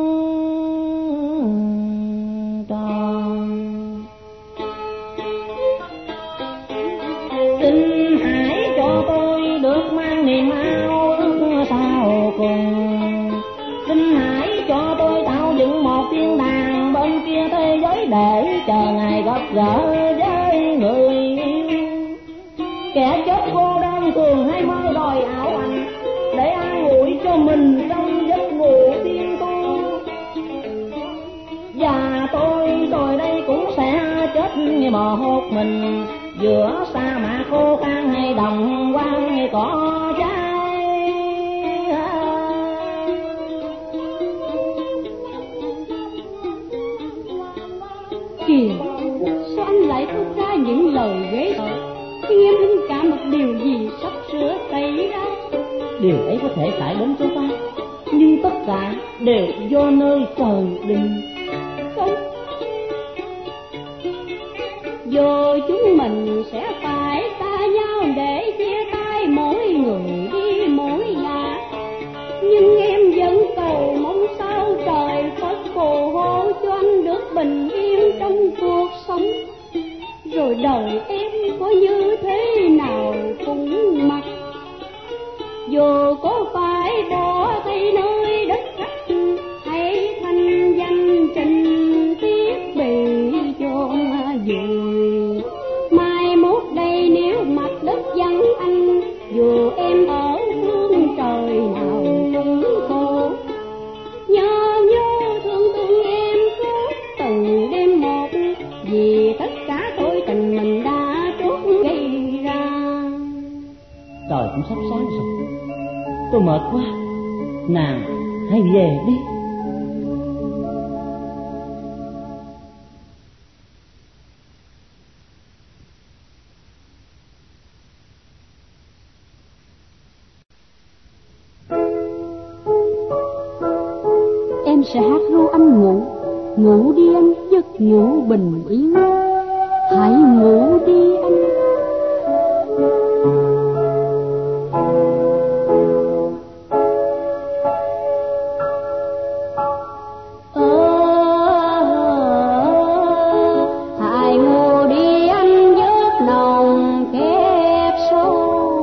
tròn. Xin hãy cho tôi được mang niềm ao ước sau cùng. Xin hãy cho tôi tạo dựng một thiên đàng bên kia thế giới để chờ ngày gặp gỡ với người yêu. Kẻ chết cô đơn thường hay mơ đòi ảo ảnh để an ủi cho mình trong giấc ngủ tiên tu. Và tôi rồi đây cũng sẽ chết như bò hột mình giữa sa mạc khô khan hay đồng cây cỏ trái. Kìa, sao anh lại thốt ra những lời ghê sợ khi em linh cảm một điều gì sắp sửa xảy ra? Điều ấy có thể xảy đến cho ta, nhưng tất cả đều do nơi trời định. Không, dù chúng mình sẽ phải xa nhau để chia tay, mỗi người đi mỗi ngả, nhưng em vẫn cầu mong sao trời Phật phù hộ cho anh được bình yên trong cuộc sống. Rồi đời em có như thế nào cũng mặc, dù có phải bỏ thay nơi đất khách hay thành danh trình tiếc bị chôn vùi. Mai mốt đây nếu mặt đất vắng anh, dù em ở phương trời nào cũng khổ. Nhớ thương thương em suốt từng đêm một, vì tất cả tội tình mình đã trót gây ra. Trời cũng sắp sáng rồi, tôi mệt quá, nàng hãy về đi. Em sẽ hát ru anh ngủ, ngủ đi anh, giấc ngủ bình yên. Hãy ngủ đi anh. Hãy ngủ đi anh, giấc nồng kép sâu.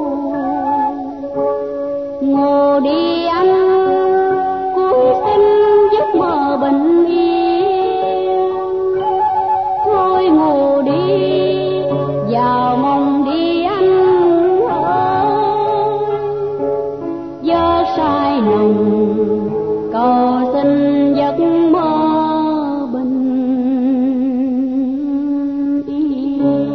Ngủ đi anh, cuối sinh giấc mơ bình yên. Thôi ngủ đi, vào mộng đi anh ơi. Giấc say nồng, cầu xin giấc mơ bình yên.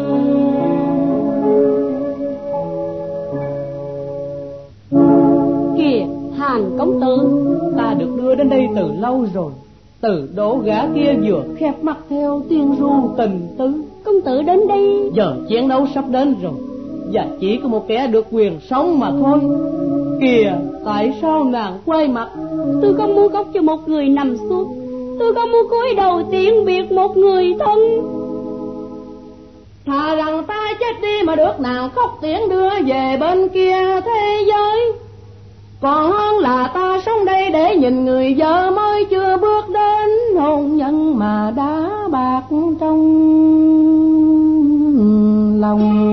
Kìa, Hàn công tử, Ta được đưa đến đây từ lâu rồi. Từ đố gã kia vừa khép mắt theo tiên ru tình tứ. công tử đến đây. Giờ chiến đấu sắp đến rồi, và chỉ có một kẻ được quyền sống mà thôi. Kìa, tại sao nàng quay mặt? Tôi không muốn khóc cho một người nằm xuống, tôi không muốn cúi đầu tiễn biệt một người thân. Thà rằng ta chết đi mà được nàng khóc tiễn đưa về bên kia thế giới, còn hơn là ta sống đây để nhìn người vợ mới chưa bước đến hôn nhân mà đã bạc trong lòng.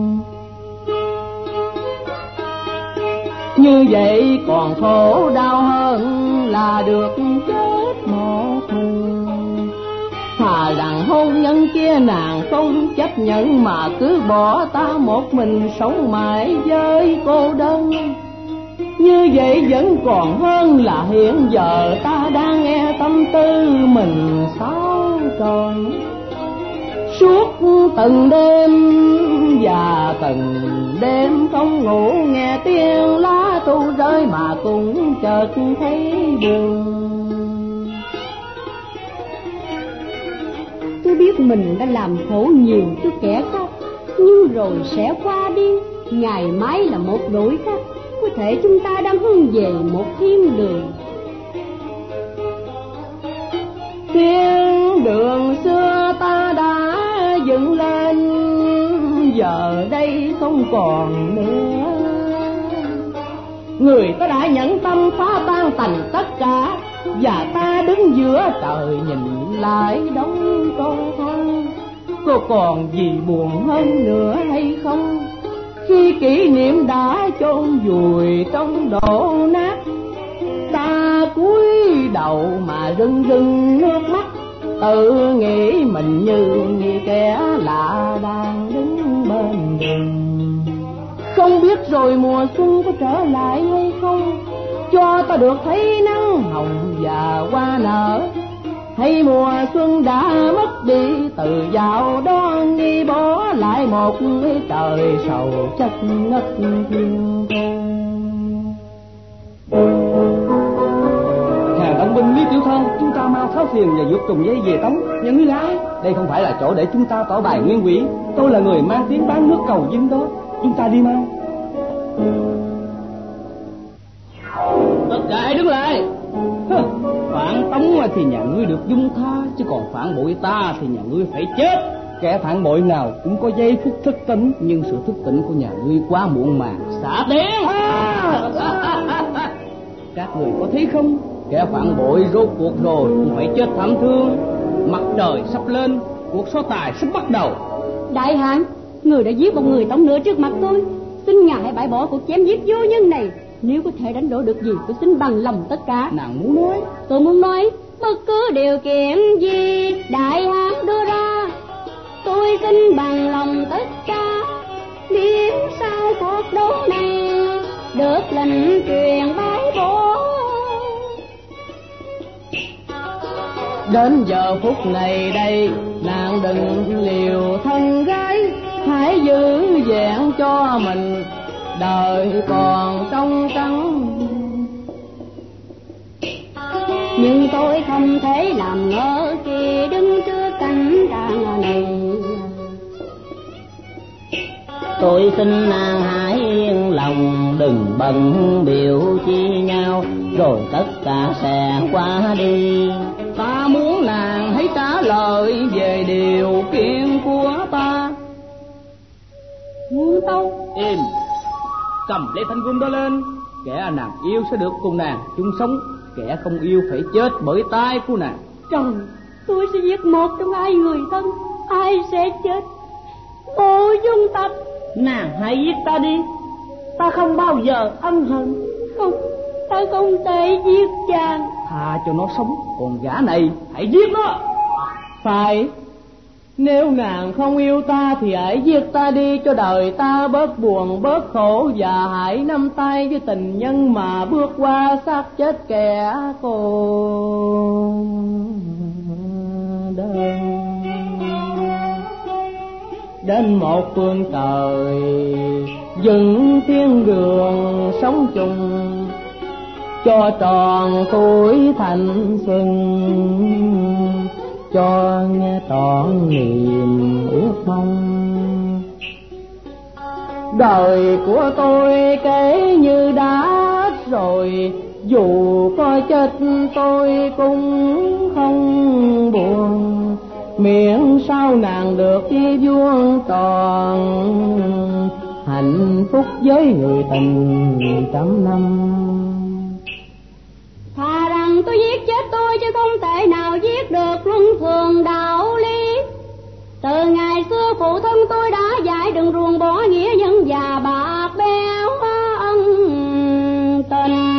Như vậy còn khổ đau hơn là được chết một người. Thà rằng hôn nhân kia nàng không chấp nhận mà cứ bỏ ta một mình sống mãi với cô đơn. Như vậy vẫn còn hơn là hiện giờ ta đang nghe tâm tư mình xáo tròn. Suốt từng đêm và từng đêm không ngủ, nghe tiếng lá tu rơi mà cũng chợt thấy buồn. Tôi biết mình đã làm khổ nhiều cho kẻ khác, nhưng rồi sẽ qua đi. Ngày mai là một đổi khác, có thể chúng ta đang hướng về một thiên đường. Thiên đường xưa ta đã dựng lên, giờ đây không còn nữa. Người ta đã nhẫn tâm phá tan tành tất cả, và ta đứng giữa trời nhìn lại đống tro than. Cô còn gì buồn hơn nữa hay không, khi kỷ niệm đã chôn vùi trong đổ nát? Ta cúi đầu mà rưng rưng nước mắt, tự nghĩ mình như kẻ lạ đang đứng bên đường. Không biết rồi mùa xuân có trở lại hay không, cho ta được thấy nắng hồng và hoa nở. hay mùa xuân đã mất đi, từ dạo đó nghi bỏ lại một trời sầu chất ngất thiên Hàng Đông Binh, Lý Tiểu Thân, chúng ta mau tháo thuyền và vượt trùng dây về Tống. Những người lái, đây không phải là chỗ để chúng ta tỏ bài nguyên quỷ. Tôi là người mang tiếng bán nước cầu dinh đó. Chúng ta đi mau. Tất cả hãy đứng lại. Phản tống thì nhà ngươi được dung tha, chứ còn phản bội ta thì nhà ngươi phải chết. Kẻ phản bội nào cũng có giây phút thức tỉnh, nhưng sự thức tỉnh của nhà ngươi quá muộn màng. Xả tiếng. Các người có thấy không, kẻ phản bội rốt cuộc rồi cũng phải chết thảm thương. Mặt trời sắp lên, cuộc so tài sắp bắt đầu. Đại hãn, người đã giết một người Tống nữa trước mặt tôi, xin ngài hãy bãi bỏ cuộc chém giết vô nhân này. Nếu có thể đánh đổi được gì, tôi xin bằng lòng tất cả. Nàng muốn nói? Tôi muốn nói bất cứ điều kiện gì đại hãn đưa ra, tôi xin bằng lòng tất cả. Miễn sao cuộc đấu này được lệnh truyền bái bỏ. Đến giờ phút này đây, nàng đừng liều thân gái, hãy giữ vẹn cho mình đời còn trong trắng. Nhưng tôi không thể làm ngơ khi đứng trước cảnh trạng này. Tôi xin nàng hãy yên lòng, đừng bận biểu chi nhau, rồi tất cả sẽ qua đi. Ta muốn nàng hãy trả lời về điều kiện của ta. Muốn tâu? Im, cầm lấy thanh gươm đó lên. Kẻ nàng yêu sẽ được cùng nàng chung sống, kẻ không yêu phải chết bởi tay của nàng. Trời, tôi sẽ giết một trong hai người thân. Ai sẽ chết? Mộ Dung Tập. Nàng hãy giết ta đi, ta không bao giờ ân hận. Không, ta không thể giết chàng. Tha cho nó sống, còn gã này hãy giết nó. Phải, nếu nàng không yêu ta thì hãy giết ta đi, cho đời ta bớt buồn bớt khổ, và hãy nắm tay với tình nhân mà bước qua xác chết kẻ cô đơn. Đến một phương trời dựng thiên đường sống chung, cho tròn tuổi thanh xuân, cho nghe trọn niềm ước mong. Đời của tôi kể như đã rồi, dù có chết tôi cũng không buồn. Miễn sao nàng được đi vuông tròn, hạnh phúc với người tình trăm năm. Thà rằng tôi giết chết tôi, chứ không thể nào giết được luân thường đạo lý. Từ ngày xưa phụ thân tôi đã dạy đừng ruồng bỏ nghĩa nhân và bạc bẽo ân tình.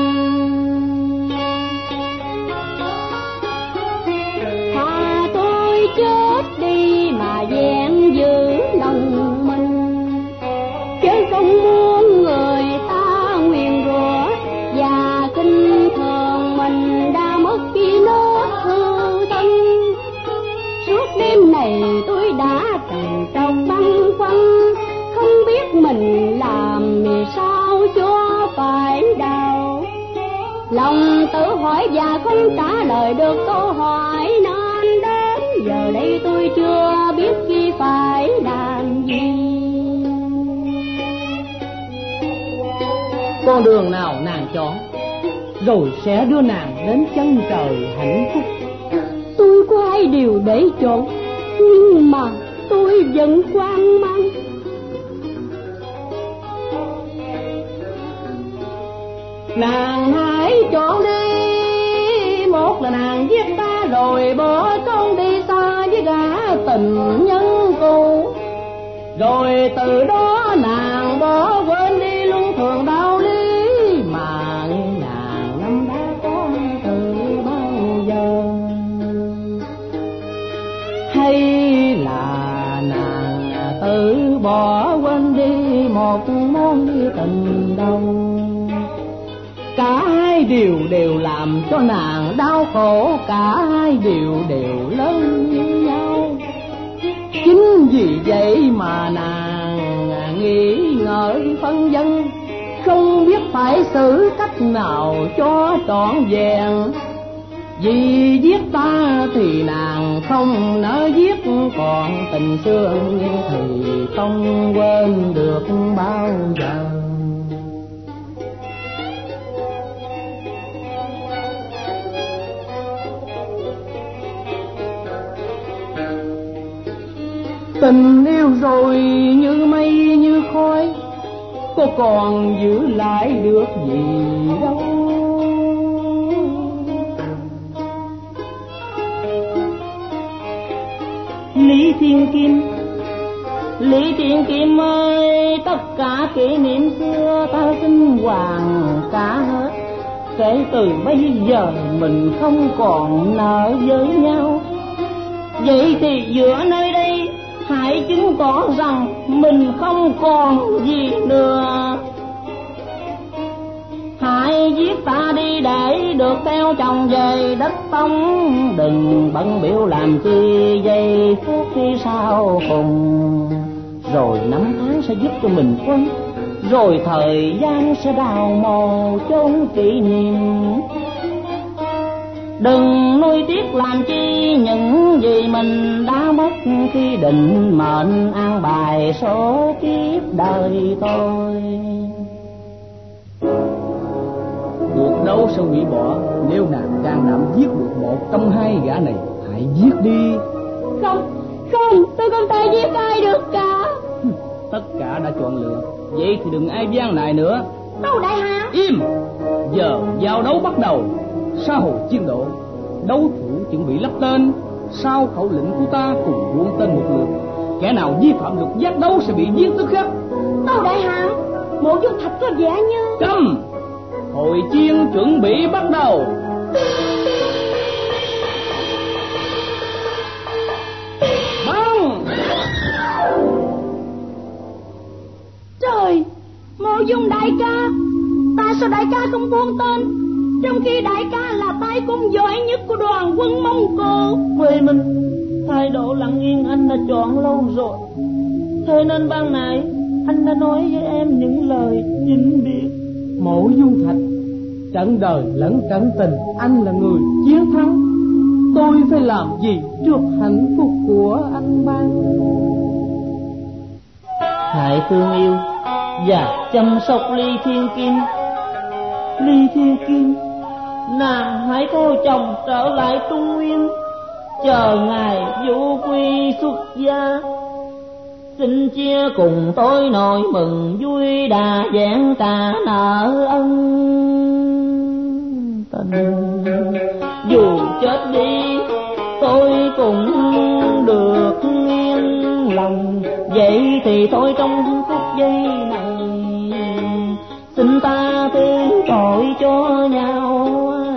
Thà tôi chết đi mà vẹn giữ lòng mình, chứ không muốn người ta nguyền rủa và kinh thường mình đã mất đi nó hư thân. Suốt đêm này tôi đã trằn trọc băn khoăn, không biết mình làm sao cho phải đau. Lòng tự hỏi và không trả lời được câu hỏi, nên đến giờ đây tôi chưa biết khi phải làm gì. Con đường nào nàng chọn, rồi sẽ đưa nàng đến chân trời hạnh phúc. Tôi có hai điều để chọn, nhưng mà tôi vẫn hoang mang. Nàng hãy chọn đi, một là nàng giết ta rồi bỏ trốn đi xa với gã tình nhân cũ, rồi từ đó nàng bỏ quên đi luân thường đạo lý mà nàng năm đã có từ bao giờ. Hay là nàng tự bỏ quên đi một món tình đầu. Cả hai điều đều làm cho nàng đau khổ, cả hai điều đều lớn như nhau. Chính vì vậy mà nàng nghĩ ngợi phân vân, không biết phải xử cách nào cho trọn vẹn. Vì giết ta thì nàng không nỡ giết, còn tình xưa thì không quên được bao giờ. Tình yêu rồi như mây như khói, cô còn giữ lại được gì đâu. Lý Thiên Kim ơi, tất cả kỷ niệm xưa ta xin hoàn cả hết. Kể từ bây giờ mình không còn nợ với nhau. Vậy thì giữa nơi đây hãy chứng tỏ rằng mình không còn gì nữa. Hãy giết ta đi để được theo chồng về đất Tống, đừng bận biểu làm chi giây phút khi sau cùng. Rồi năm tháng sẽ giúp cho mình quên, rồi thời gian sẽ đào mồ chốn kỷ niệm. Đừng nuối tiếc làm chi những gì mình đã mất, khi định mệnh an bài số kiếp đời tôi. Cuộc đấu sẽ hủy bỏ, nếu nàng can đảm giết được một trong hai gã này, hãy giết đi. Không, tôi không thể giết ai được cả. Tất cả đã chọn lựa, vậy thì đừng ai gian lại nữa. Đâu đại hãn. Im. Giờ giao đấu bắt đầu. Sa hồ chiến độ, đấu thủ chuẩn bị lắp tên. Sau khẩu lệnh của ta cùng buông tên một lượt, kẻ nào vi phạm luật giác đấu sẽ bị giết tức khắc. Đâu đại hãn, Mộ Dung Thạch có vẻ như... Câm. Hội chiến chuẩn bị bắt đầu. Bắn. Trời, Mộ Dung đại ca, tại sao đại ca không buông tên, trong khi đại ca là tay cung giỏi nhất của đoàn quân Mông Cổ? Quê mình, thái độ lặng yên anh đã chọn lâu rồi. Thế nên ban nãy anh đã nói với em những lời vĩnh biệt. Mộ Dung Thạch, trận đời lẫn trận tình, anh là người chiến thắng. Tôi phải làm gì trước hạnh phúc của anh ban? Hãy thương yêu và chăm sóc Ly Thiên Kim. Ly Thiên Kim, nàng hãy theo chồng trở lại Trung Nguyên, chờ ngày vũ quy xuất gia. Xin chia cùng tôi nỗi mừng vui, đà vẹn cả nợ ân tình. Dù chết đi tôi cũng được yên lòng, vậy thì thôi trong phút giây này xin ta thứ tội cho nhau.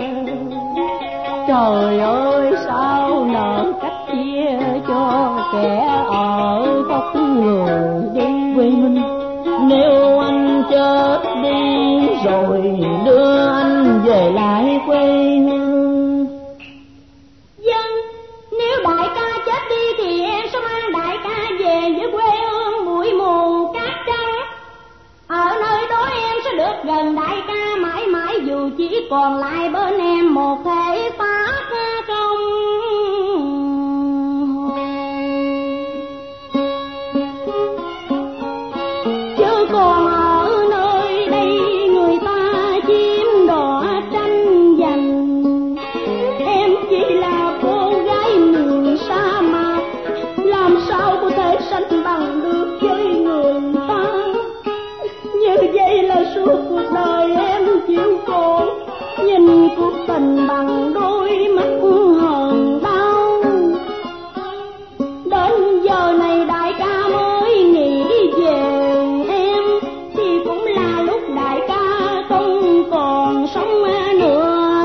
Trời ơi sao nợ cách chia cho kẻ ở khóc người đi. Quê mình, nếu anh chết đi rồi đưa anh về lại quê hương. Dân, nếu đại ca chết đi thì em sẽ mang đại ca về với quê hương bụi mù cát trắng. Ở nơi đó em sẽ được gần đại ca mãi mãi, dù chỉ còn lại bên em một thể xác không. Chứ còn ở nơi đây người ta chiếm đỏ tranh giành, em chỉ là cô gái miền sa mạc, làm sao có thể sánh bằng được với người ta. Như vậy là suốt cuộc đời em chịu khổ, nhìn cuộc tình bằng đôi mắt hờn đau. Đến giờ này đại ca mới nghĩ về em, thì cũng là lúc đại ca không còn sống nữa.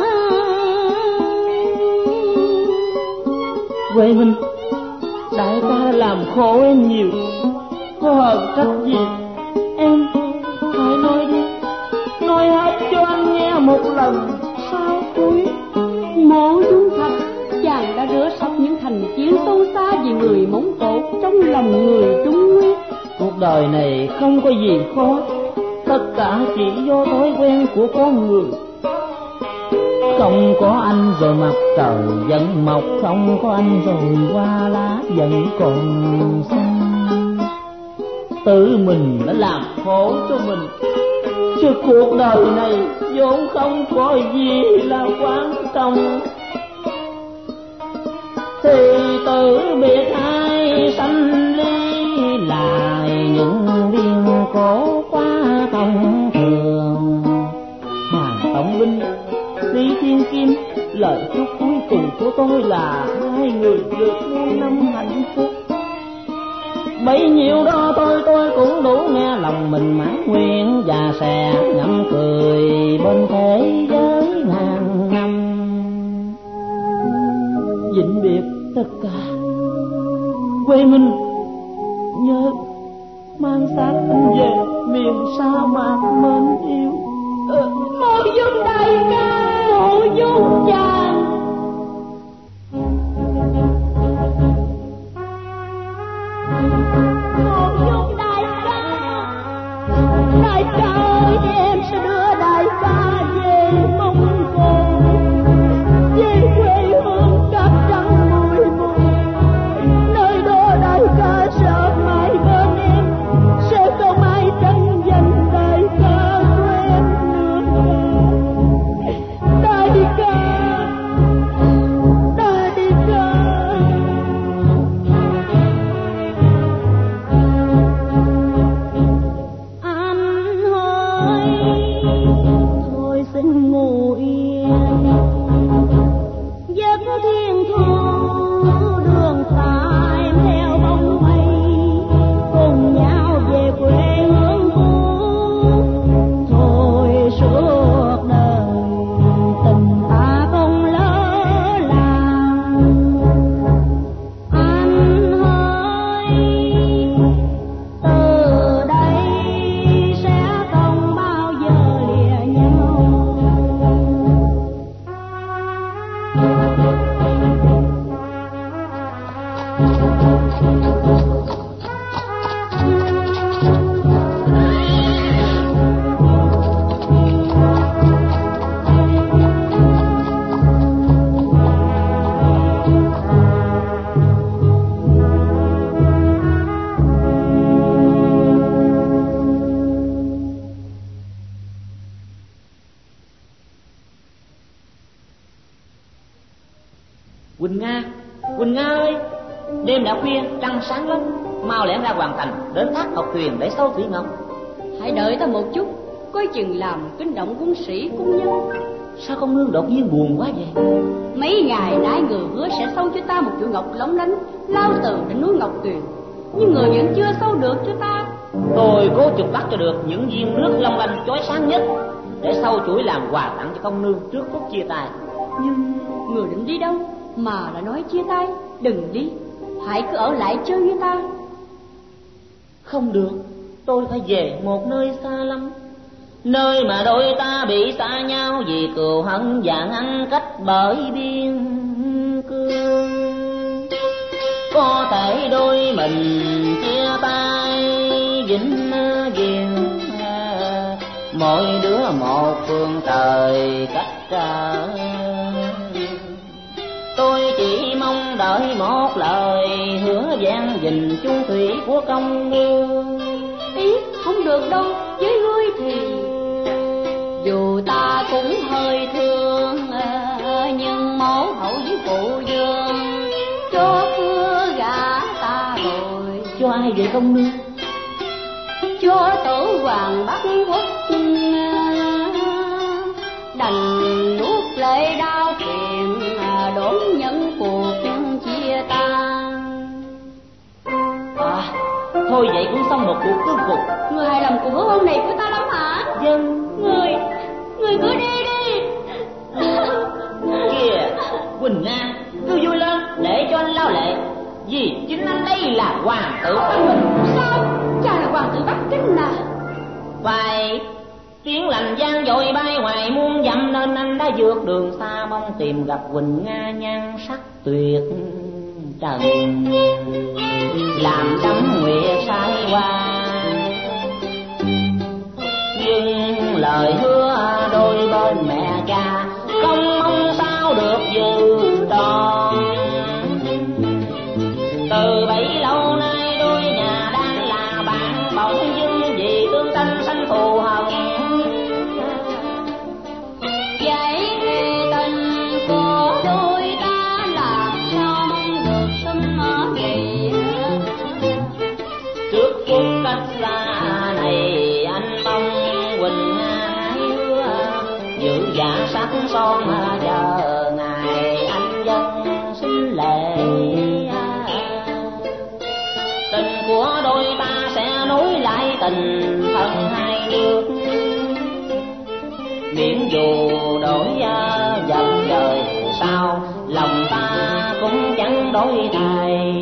Quê mình, đại ca làm khổ em nhiều, có hờn trách gì. Em hãy nói đi, nói hết cho anh nghe một một lần sau cuối. Mộ Dung Thạch, chàng đã rửa sạch những thành kiến sâu xa vì người Mông Cổ trong lòng người Trung Nguyên. Cuộc đời này không có gì khó, tất cả chỉ do thói quen của con người. Không có anh rồi mặt trời vẫn mọc, không có anh rồi hoa lá vẫn còn xanh. Tự mình đã làm khổ cho mình, chứ cuộc đời này vốn không có gì là quan trọng. Thì tử biệt hai sanh ly, lại những biên cố quá thông thường. Hàng Tổng Binh, Lý Thiên Kim, lời chúc cuối cùng của tôi là hai người được muôn năm hạnh phúc. Bấy nhiêu đó thôi tôi cũng đủ nghe lòng mình mãn nguyện, và sẽ ngậm cười bên thế giới ngàn năm. Vĩnh biệt tất cả, quê mình nhớ mang xác anh về miền sa mạc mến yêu. Mộ Dung đại ca, Mộ Dung chàng. Mộ Dung đại ca ơi, em sẽ đưa đại ca về Mông Cổ, về quê hương cát trắng bụi bụi. Nơi đó đại ca sẽ ở mãi bên em, sẽ không ai tranh giành đại ca của em nữa. Đại ca, đại ca. Anh ơi, thôi xin ngủ yên, giấc thiên thu đường xa em theo bóng mây, cùng nhau về quê hương cũ. Thôi suốt đời tình ta không lỡ làng. Anh ơi, từ đây sẽ không bao giờ lìa nhau. Quỳnh Nga ơi, đêm đã khuya, trăng sáng lắm, mau lẻn ra Hoàng Thành đến thác Ngọc Tuyền để sâu thủy ngọc. Hãy đợi ta một chút, coi chừng làm kinh động quân sĩ cung nhân. Sao công nương đột nhiên buồn quá vậy? Mấy ngày nãy người hứa sẽ sâu cho ta một chuỗi ngọc lóng lánh lao từ đến núi Ngọc Tuyền, nhưng người vẫn chưa sâu được cho ta. Tôi cố chụp bắt cho được những viên nước long lanh chói sáng nhất để sâu chuỗi làm quà tặng cho công nương trước phút chia tay. Nhưng người định đi đâu mà đã nói chia tay? Đừng đi, hãy cứ ở lại chơi với ta. Không được, tôi phải về một nơi xa lắm, nơi mà đôi ta bị xa nhau vì cừu hận và ngăn cách bởi biên cương. Có thể đôi mình chia tay vĩnh viễn, mỗi đứa một phương trời cách trở. Tôi chỉ mong đợi một lời hứa vang gìn chung thủy của công nương. Ý không được đâu, với ngươi thì dù ta cũng hơi thương, nhưng mẫu hậu với phụ dương cho cưa gả ta rồi. Cho ai vậy công nương? Cho tổ hoàng Bắc Quốc, đành nuốt lệ đau phiền đốn nhân cuộc chia tan. Thôi vậy cũng xong một cuộc tương phục. Người hài lòng cuộc hứa hôn này của ta lắm hả? Vâng. Người cứ đi đi. Kìa Quỳnh Nga, cứ vui lên để cho anh lao lệ, vì chính anh đây là hoàng tử Bắc Kinh. Sao? Cha là hoàng tử Bắc Kinh à? Phải, Tiếng lành vang dội bay ngoài muôn dặm, nên anh đã vượt đường xa mong tìm gặp Quỳnh Nga nhan sắc tuyệt trần. Làm đắm nguyệt sai qua nhưng lời hứa đôi bên mẹ cha, không mong sao được dự tròn. Từ bấy lâu nay đôi nhà đang là bạn, bỗng dưng vì tương tranh sanh thù hận. Vậy thì tình của đôi ta làm sao mong được sum vậy? Trước phút cách xa này anh mong Quỳnh Nga hứa giữ dạ sắc son chờ ngày anh dân xin lễ. Tình của đôi ta sẽ nối lại tình thân hai nước, miễn dù đổi dần đời sau, lòng ta cũng chẳng đổi thay.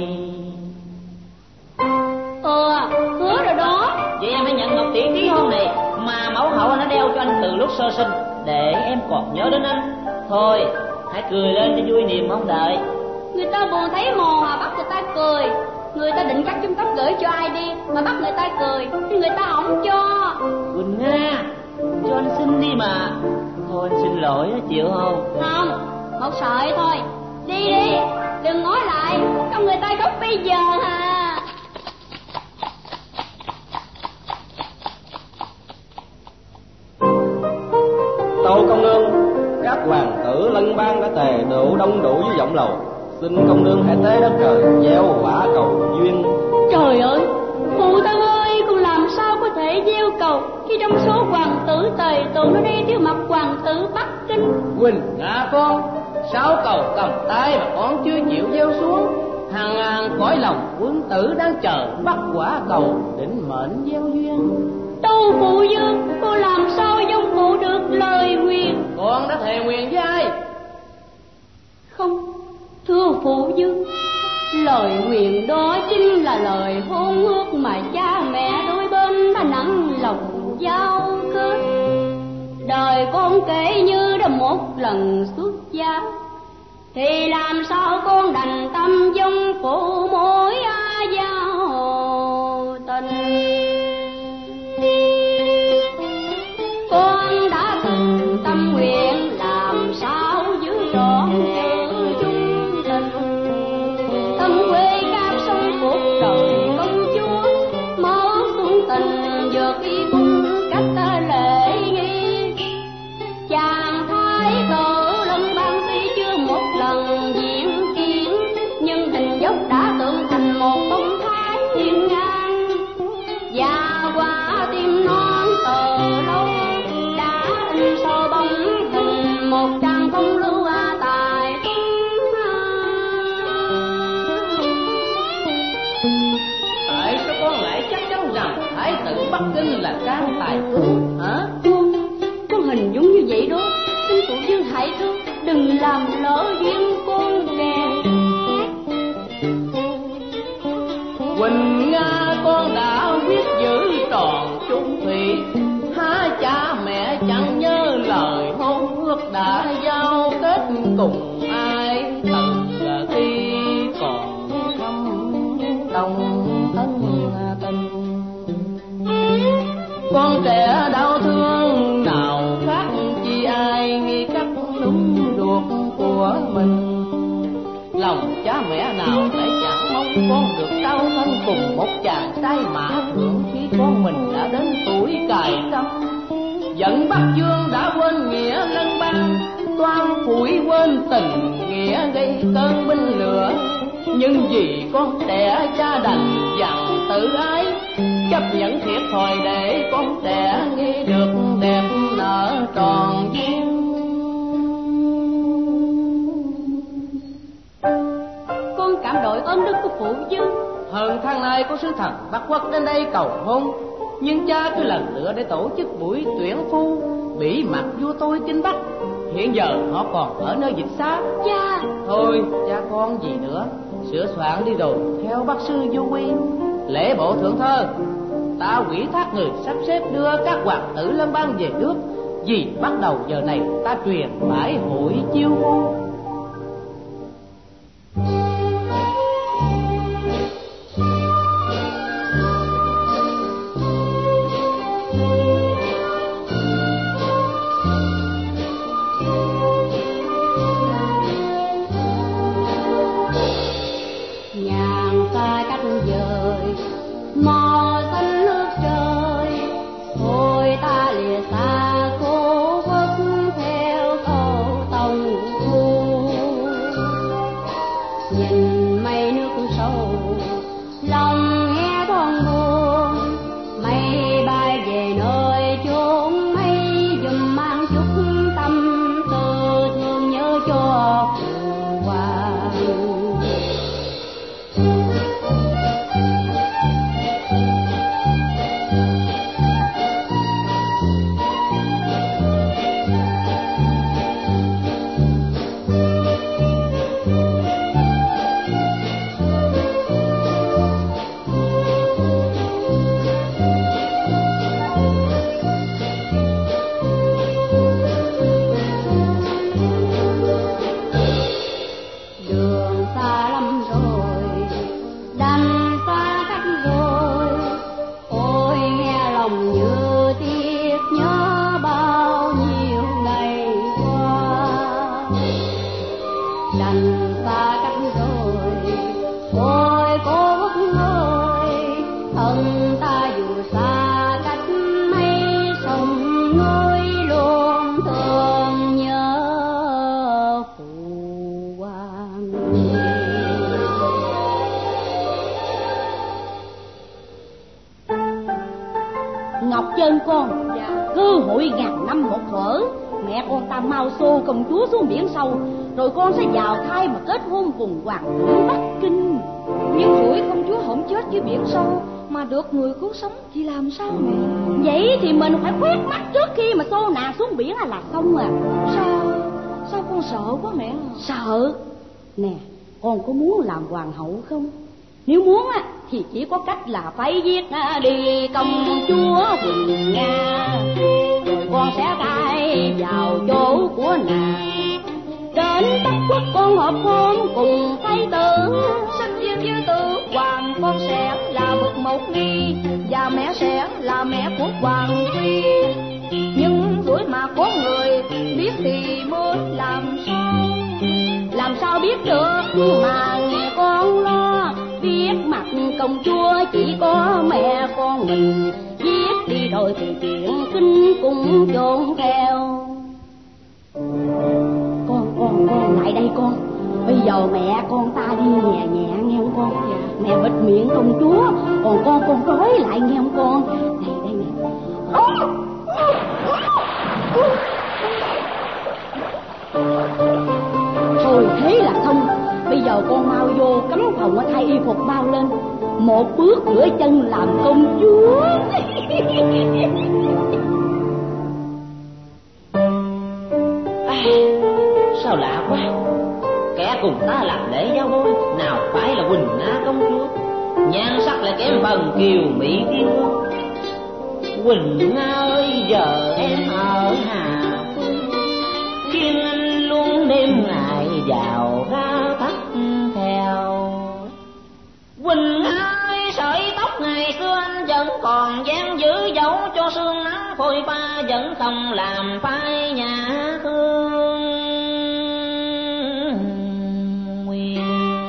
Hứa rồi đó. Vậy em hãy nhận ngọc tiễn ký hôn này mà mẫu hậu nó đeo cho anh từ lúc sơ sinh, để em còn nhớ đến anh. Thôi hãy cười lên cho vui niềm mong đợi. Người ta buồn thấy mồ mà bắt người ta cười. Người ta định cắt chum tóc gửi cho ai đi mà bắt người ta cười, nhưng người ta không cho. Quỳnh Nga, cho anh xin đi mà. Thôi anh xin lỗi, chịu không? Không, một sợi thôi. Đi đi, đừng nói lại, không người ta khóc bây giờ hà. Tâu công nương, các hoàng tử lân bang đã tề độ đông đủ với giọng lầu, xin công nương hãy tế đất trời gieo quả cầu duyên. Trời ơi, phụ thân ơi, con làm sao có thể gieo cầu khi trong số hoàng tử tề tụ nó đi trước mặt hoàng tử Bắc Kinh. Quỳnh Nga con, sáu cầu cầm tay mà con chưa chịu gieo xuống. Hàng ngàn cõi lòng quân tử đang chờ bắt quả cầu định mệnh gieo duyên. Tâu phụ dương, cô làm sao giống phụ được lời nguyền? Con đã thề nguyền với ai? Không, thưa phụ dương, lời nguyền đó chính là lời hôn ước mà cha mẹ đôi bên đã nặng lòng giao kết. Đời con kể như đã một lần xuất gia, thì làm sao con đành tâm dung phụ mối giao tình. Con đã từng tâm nguyện làm sao giữ trọn chữ chung tình. Tâm quê cao sông cuộc đời công chúa, mơ xuân tình vượt đi cung cách lễ nghi. Chàng thái tử lân bang tuy chưa một lần diễn kiến, nhưng hình dốc đã tượng thành một phong thái thiên ngang. Và qua tim non từ lâu đã in sâu bóng hình một trang phong lưu tài tung. Tại sao con lại chắc chắn rằng thái tử Bắc Kinh là trang tài tướng hả? Con hình dung như vậy đó, xin phụ dương hãy thương, đừng làm lỡ duyên con kè. Quỳnh Nga con đã quyết giữ tròn chung thủy, há cha mẹ chẳng nhớ lời hôn ước đã giao kết cùng ai. Từ khi còn thăm đồng thân tình, con trẻ đau thương nào khác chi ai nghi cách đúng ruột của mình. Lòng cha mẹ nào lại chẳng mong con được trao thân cùng một chàng trai mã thượng khi con mình đã đến tuổi cài câm. Giận Bắc Dương đã quên nghĩa lân bang, toan phủi quên tình nghĩa gây cơn binh lửa. Nhưng vì con trẻ cha đành dằn tự ái, chấp nhận thiệt thòi để con trẻ nghĩ được đẹp nở tròn duyên. Con cảm đội ơn đức của phụ dương. Hơn tháng nay có sứ thần Bắc Quốc đến đây cầu hôn, nhưng cha cứ lần lựa để tổ chức buổi tuyển phu, bỉ mặt vua tôi kinh Bắc. Hiện giờ họ còn ở nơi dịch xá. Cha, Thôi cha con gì nữa, sửa soạn đi rồi theo bác sư vô quy. Lễ bộ thượng thơ, ta ủy thác người sắp xếp đưa các hoàng tử Lâm Bang về nước. Vì bắt đầu giờ này ta truyền bãi hội chiêu hôn. Ngọc Trân con, cơ hội ngàn năm một thuở. Mẹ con ta mau xô công chúa xuống biển sâu, rồi con sẽ vào thai mà kết hôn cùng hoàng thượng Bắc Kinh. Nhưng rủi công chúa không chết dưới biển sâu mà được người cứu sống thì làm sao mẹ? Vậy thì mình phải quét mắt trước khi mà xô nàng xuống biển là xong à. Sao con sợ quá mẹ? Sợ? Nè, con có muốn làm hoàng hậu không? Nếu muốn á thì chỉ có cách là phải giết đi công chúa Quỳnh Nga, rồi con sẽ cai vào chỗ của nàng. Đến Bắc Quốc con họp hôn cùng thái tử, sinh viên với tử hoàng con sẽ là bậc mẫu nghi, và mẹ sẽ là mẹ của hoàng phi. Nhưng tuổi mà có người biết thì mới làm sao biết được mà nghe con lo. Biết mặt công chúa chỉ có mẹ con mình, giết đi rồi thì chuyện kinh cũng trốn theo. Con lại đây con. Bây giờ mẹ con ta đi nhẹ nhẹ nghe không con? Mẹ bịt miệng công chúa, còn con trói lại nghe không con? Đây nè. Thôi thế là xong. Bây giờ con mau vô cấm phòng thay y phục bao lên, một bước rửa chân làm công chúa. Sao lạ quá, kẻ cùng ta làm lễ giao hôn nào phải là Quỳnh Nga công chúa, nhan sắc lại kém phần kiều mỹ tiên vương. Quỳnh Nga ơi, giờ em ở Hà Phương, khiến anh luôn đêm ngày vào ra thắt theo. Quỳnh Nga ơi, sợi tóc ngày xưa anh vẫn còn dáng giữ dấu cho sương nắng phôi pha, vẫn không làm phai nhà hương nguyên.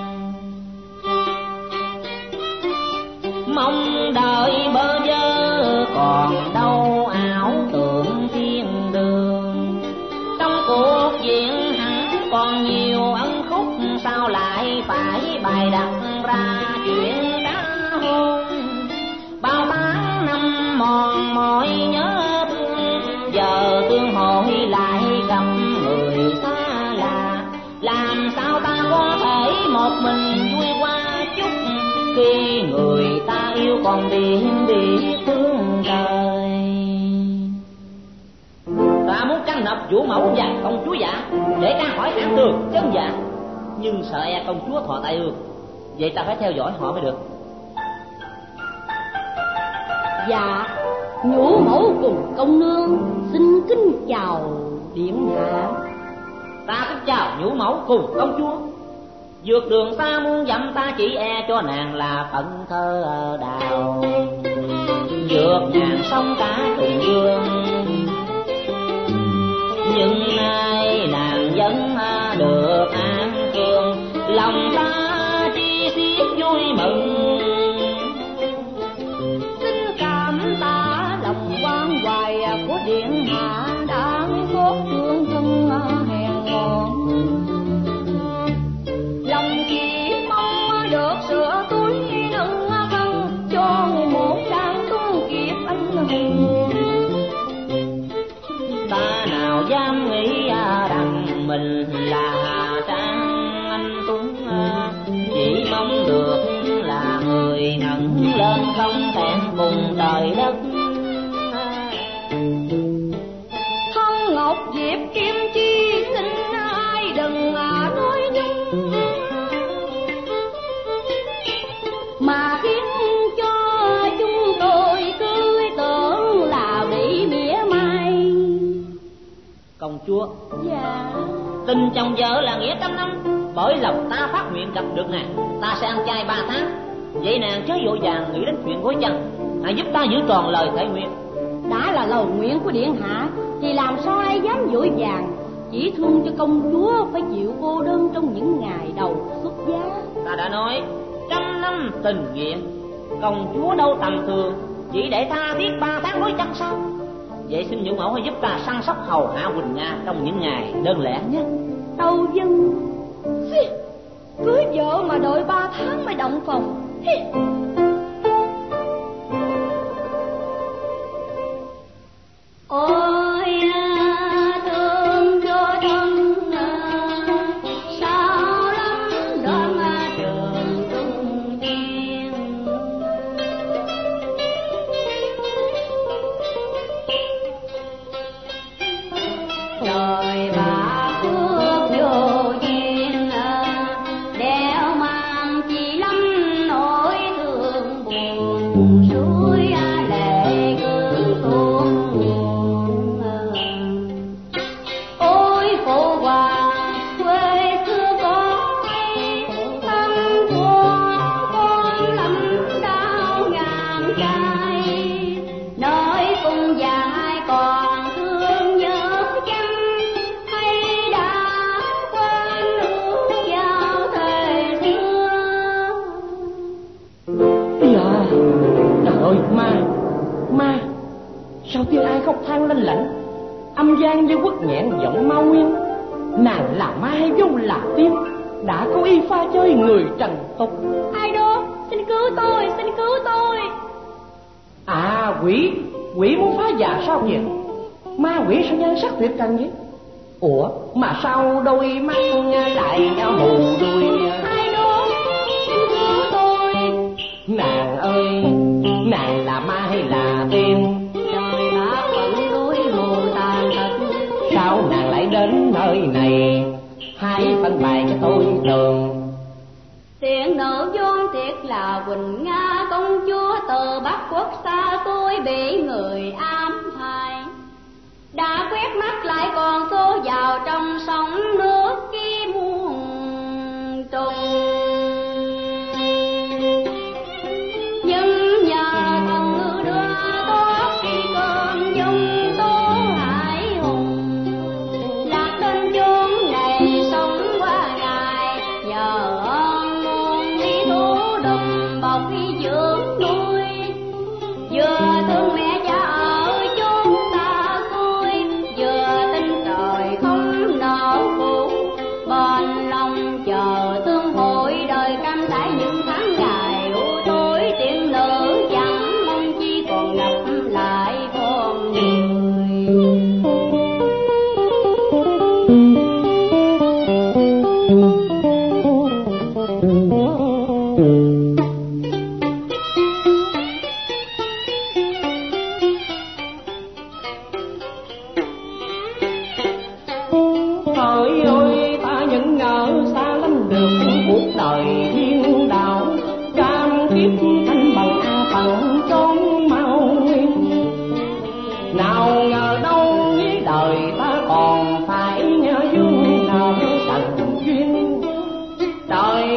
Mong đợi bơ vơ còn đâu ảo tưởng thiên đường, trong cuộc diện hẳn còn nhiều ân khúc, sao lại phải bày đặt ra chuyện đã hôn. Bao tháng năm mòn mỏi nhớ thương, giờ tương hội lại gặp người xa lạ, làm sao ta có thể một mình vui qua chút, khi người ta yêu còn biết thương đời. Ta muốn tranh nộp vũ mẫu và công chúa giả để ra khỏi hãng tường chân dạ, nhưng sợ e công chúa thọ tai ương, vậy ta phải theo dõi họ mới được. Dạ, nhũ mẫu cùng công nương xin kính chào điện hạ. Ta kính chào nhũ mẫu cùng công chúa. Vượt đường xa muôn dặm ta chỉ e cho nàng là phận thơ đào. Vượt ngàn sông cả trùng dương, nhưng nay nàng vẫn được an cương. Lòng ta chi xiết vui mừng, xin cảm tạ lòng quan hoài của điện hạ đã góp thương thân hèn mọn. Lòng chỉ mong được sửa túi nâng thân cho một trang tuôn kiếp anh hùng. ta nào dám nghĩ rằng mình là trang anh tuấn, chỉ mong được là người ngẩng lên không thẹn cùng trời đất. Thân ngọc diệp kim chi xin ai đừng nói chung, mà khiến cho chúng tôi cứ tưởng là bị mỉa mai. Công chúa, Dạ. tình chồng vợ là nghĩa trăm năm, bởi lòng ta phát nguyện gặp được nàng, ta sẽ ăn chay 3 tháng. Vậy nàng chớ vội vàng nghĩ đến chuyện gối chăn, hãy giúp ta giữ tròn lời thể nguyện. Đã là lời nguyện của điện hạ thì làm sao ai dám vội vàng. Chỉ thương cho công chúa phải chịu cô đơn trong những ngày đầu xuất giá. Ta đã nói 100 năm tình nghĩa, công chúa đâu tầm thường, chỉ để tha thiết 3 tháng gối chăn sao? Vậy xin nhũ mẫu hãy giúp ta săn sóc hầu hạ Quỳnh Nga trong những ngày đơn lẻ nhé. Tâu dân cưới vợ mà đợi 3 tháng mới động phòng. Ôi thương cho thân sao lắm đoạn trường trung tiên. Trời bà phước vô duyên đeo mang chỉ lắm nỗi thương buồn, suối lệ cứ tuôn nguồn. Ôi phụ hoàng quê xưa có tâm con lắm đau ngàn trai, nơi cùng dài còn thương nhớ chăng hay đã quên ước giao thời xưa. Dạ, trời ơi, ma, sao tiếng ai khóc than lanh lảnh, âm gian như quất nghẹn giọng ma nguyên. Nàng là ma hay vong là tiên, đã có y pha chơi người trần tục. Ai đó, xin cứu tôi, xin cứu tôi. À, quỷ muốn phá già sao kìa? Ma quỷ sao nhan sắc tuyệt trần vậy? Ủa, mà sao đôi mắt lại mù đuôi? Ai đó, xin cứu tôi. Nàng ơi, nàng là ma hay là tiên? Trời đã phận đuôi mù tàn tật, Sao nàng lại đến nơi này? Hãy phân bày cho tôi tường. tiện nợ vốn thiệt là Quỳnh Nga công chúa từ Bắc Quốc xa xôi bị người ám hại. Đã quét mắt lại còn xô vào trong sóng nước kia muôn trùng. Nhưng nhờ thần ngư đưa tốt khi cơn dung tố hải hùng, lạc đến chốn này sống qua ngày nhờ ơn nguồn lý thú đùm bọc khi dưỡng nuôi. Vừa thương mẹ cha ở chốn xa xôi, vừa tin trời không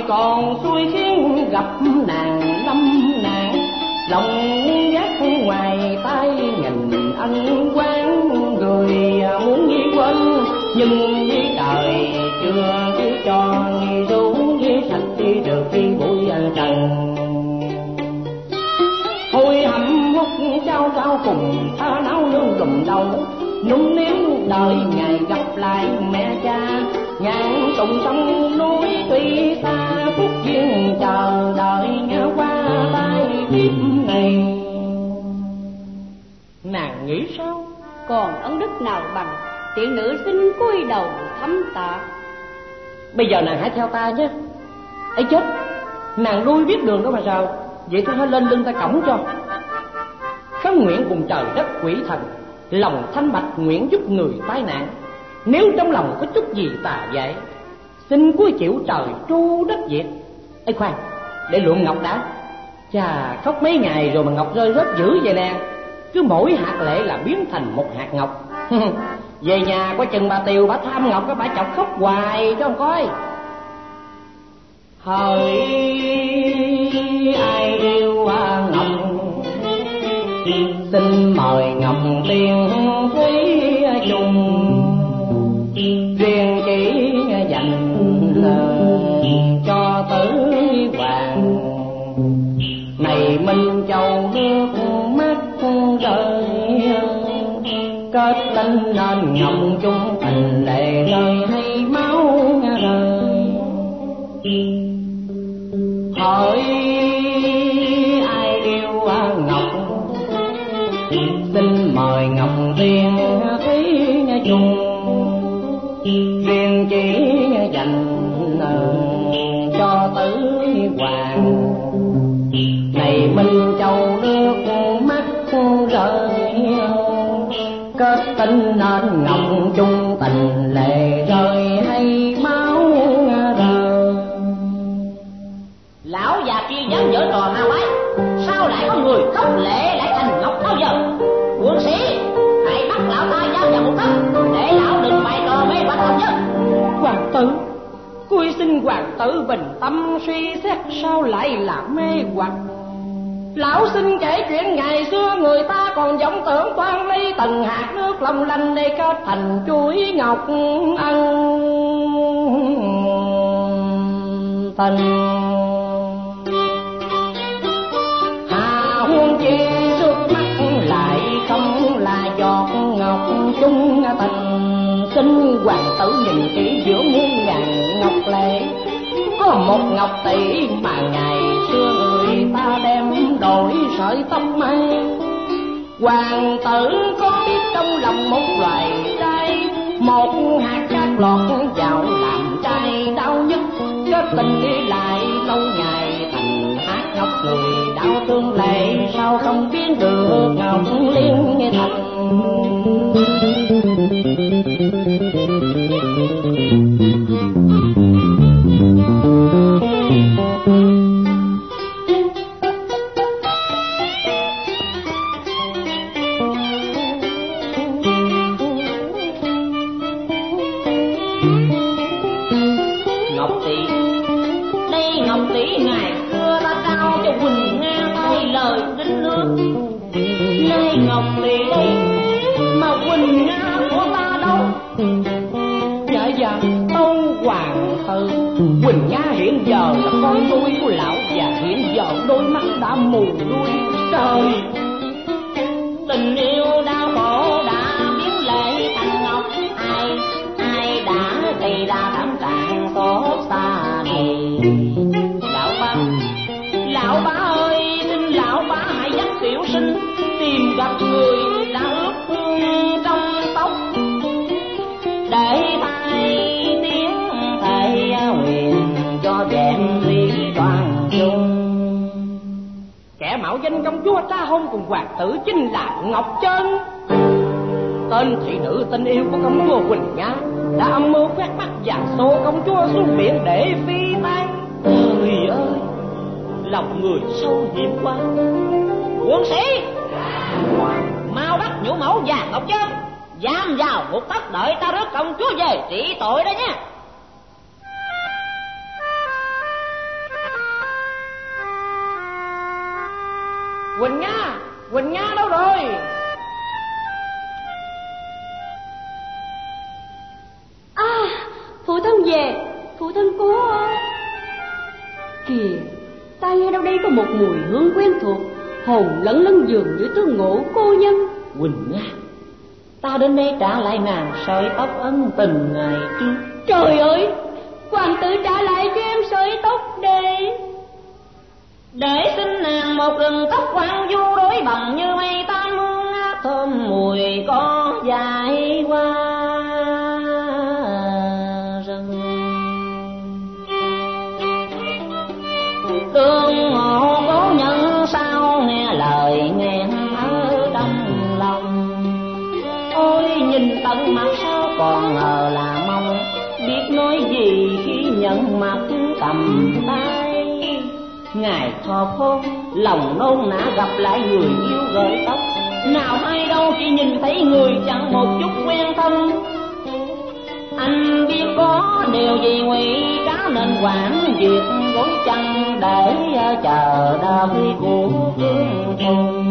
còn xui khiến gặp nàng lâm nạn, lòng giác ngoài tay nhìn anh quán, người muốn đi quên nhưng với trời chưa biết cho nghi rú với sạch đi được khi bụi anh trần. Thôi hầm hút trao cao cùng tha náo nương lùm đầu, nung níu đợi ngày gặp lại mẹ cha, ngàn trùng sông núi tuy xa phút duyên chờ đợi nhau qua tay kiếp này. Nàng nghĩ sao? Còn ân đức nào bằng tiện nữ xin cúi đầu thắm tạ. Bây giờ nàng hãy theo ta nhé. Ấy chết, nàng lui biết đường đó mà sao? Vậy tôi hãy lên lưng ta cõng cho. Khấn nguyện cùng trời đất quỷ thần, lòng thanh bạch nguyện giúp người tai nạn. Nếu trong lòng có chút gì tà dại, xin cúi chịu trời tru đất diệt. Ê khoan, để lượm ngọc đã. Chà, khóc mấy ngày rồi mà ngọc rơi rớt dữ vậy nè. Cứ mỗi hạt lệ là biến thành một hạt ngọc. Về nhà có chừng bà Tiều bà tham ngọc, bà chọc khóc hoài cho ông coi. Hỡi ai yêu ngọc, xin mời ngọc tiên quý chung, riêng chỉ dành cho tử hoàng. Này Minh Châu nước mắt rơi, kết tinh nên ngọc chung tình lệ rơi hay máu rơi. Hỏi ai yêu ngọc, xin mời ngọc tiên quý chung, riêng chỉ dành cho tử hoàng. Này Minh Châu nước mắt rơi, kết tinh nên ngọc chung tình lệ rơi hay máu rơi. Lão già kia dám giở trò ma quái, sao lại có người khóc lệ lại thành ngọc bao giờ? Quân sĩ, hãy bắt lão ta giam vào một tấc, để lão đừng bày trò mê hoặc thầm nhất. Hoàng tử, cúi xin hoàng tử bình tâm suy xét, sao lại là mê hoặc? Lão xin kể chuyện ngày xưa người ta còn vọng tưởng toan lấy từng hạt nước long lanh để kết thành chuỗi ngọc ân tình. Hà huống chi trước mắt lại không là giọt ngọc chung tình. Xin hoàng tử nhìn kỹ giữa muôn ngàn ngọc lệ, có một ngọc tỷ mà ngày xưa người ta đem đổi sợi tóc mai. Hoàng tử có biết trong lòng một loài trai, một hạt cát lọt vào làm trai đau nhất. Kết tình đi lại lâu ngày thành hạt ngọc, người đau thương lệ sao không biến được ngọc liên thành. Ngọc tỷ, đây ngọc tỷ ngày xưa ta trao cho Quỳnh Nga thay lời đính nước. Nay ngọc tỷ đây mà Quỳnh Nga của ta đâu? Dạ tâu hoàng tử, Quỳnh Nga hiện giờ là con nuôi của lão già, hiện giờ đôi mắt đã mù đuôi. Trời, tình yêu đau khổ đã biến lệ thành ngọc, ai đã gây ra thảm trạng xót xa này? Lão bá ơi, xin lão bá hãy dắt tiểu sinh tìm gặp người đã ướp hương trong tóc, để thay tiếng thầy huyền cho vẹn ly toàn chung. Kẻ mạo danh công chúa tra hôn cùng hoàng tử chính là Ngọc Trân. Tên thị nữ tình yêu của công chúa Quỳnh Nga đã âm mưu quét mắt và xô công chúa xuống biển để phi tang. Trời ơi, lòng người sâu hiểm quá. Quân sĩ, mau bắt nhũ mẫu và Ngọc Trân giam vào một tấc, đợi ta rước công chúa về trị tội đó nha. Quỳnh Nga đâu rồi? À, phụ thân về, phụ thân cố ơi. Kìa, ta nghe đâu đây có một mùi hương quen thuộc, hồn lẫn lẫn dường như tôi ngộ cô nhân. Quỳnh Nga, ta đến đây trả lại nàng sợi tóc ân tình ngày trước. Trời ơi, hoàng tử trả lại cho em sợi tóc đây. Để xin nàng một rừng tóc quang du đối bằng như mây tam hương ngát thơm mùi có dài qua rừng. Tương ngộ cố nhân sao nghe lời nghẹn ở trong lòng. Ôi nhìn tận mặt sao còn ngờ là mong, biết nói gì khi nhận mặt cầm tay. Ngày thọ khôn lòng nôn nã gặp lại người yêu gợi tóc, nào hay đâu chỉ nhìn thấy người chẳng một chút quen thân. Anh biết có điều gì ngụy trá nên quản việc gối chân để chờ đợi của phương thùng.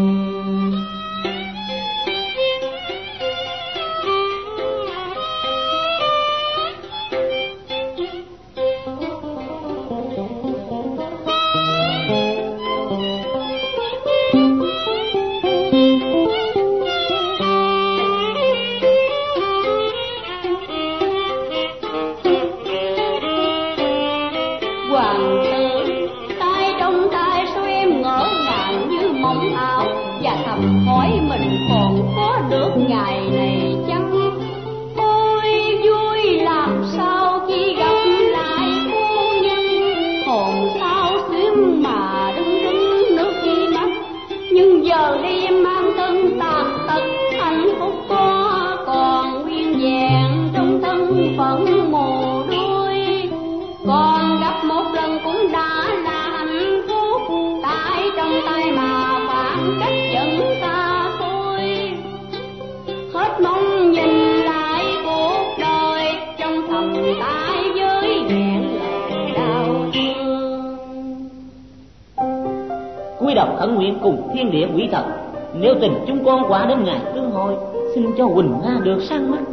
Hỏi mình còn có được ngày này chăng? Ôi vui làm sao khi gặp lại cô nhân, hồn sao xuyến mà đưng đưng nước đi mắt. Nhưng giờ đi mang thân tàn tật, hạnh phúc có còn nguyên vẹn trong thân phận mồ đôi. Còn gặp một lần cũng đã là hạnh phúc, tại trong tay mà khoảng cách vẫn xa xôi. Hết mong nhìn lại cuộc đời, trong thầm tay với nghẹn lời đau thương. Cúi đầu khẩn nguyện cùng thiên địa quỷ thần, nếu tình chúng con quả đến ngày tương hội, xin cho Quỳnh Nga được sang mắt.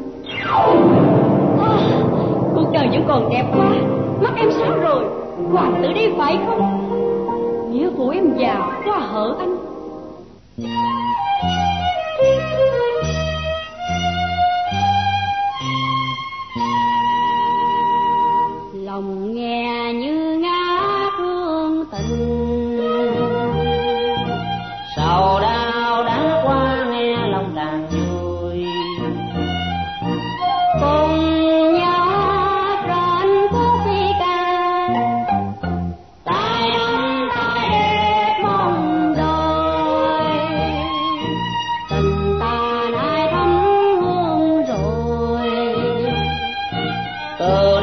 Cuộc đời vẫn còn đẹp quá, mắt em sao rồi? Hoàng tử đi phải không? Nghĩa vụ em giàu quá hở anh. Lòng nghe như ngát hương tình, Sầu đau đã qua nghe lòng càng vui. cùng nhau trên phố phi ca, tay ấm tay đẹp mong đôi. Tình ta nay thắm hương rồi, Từ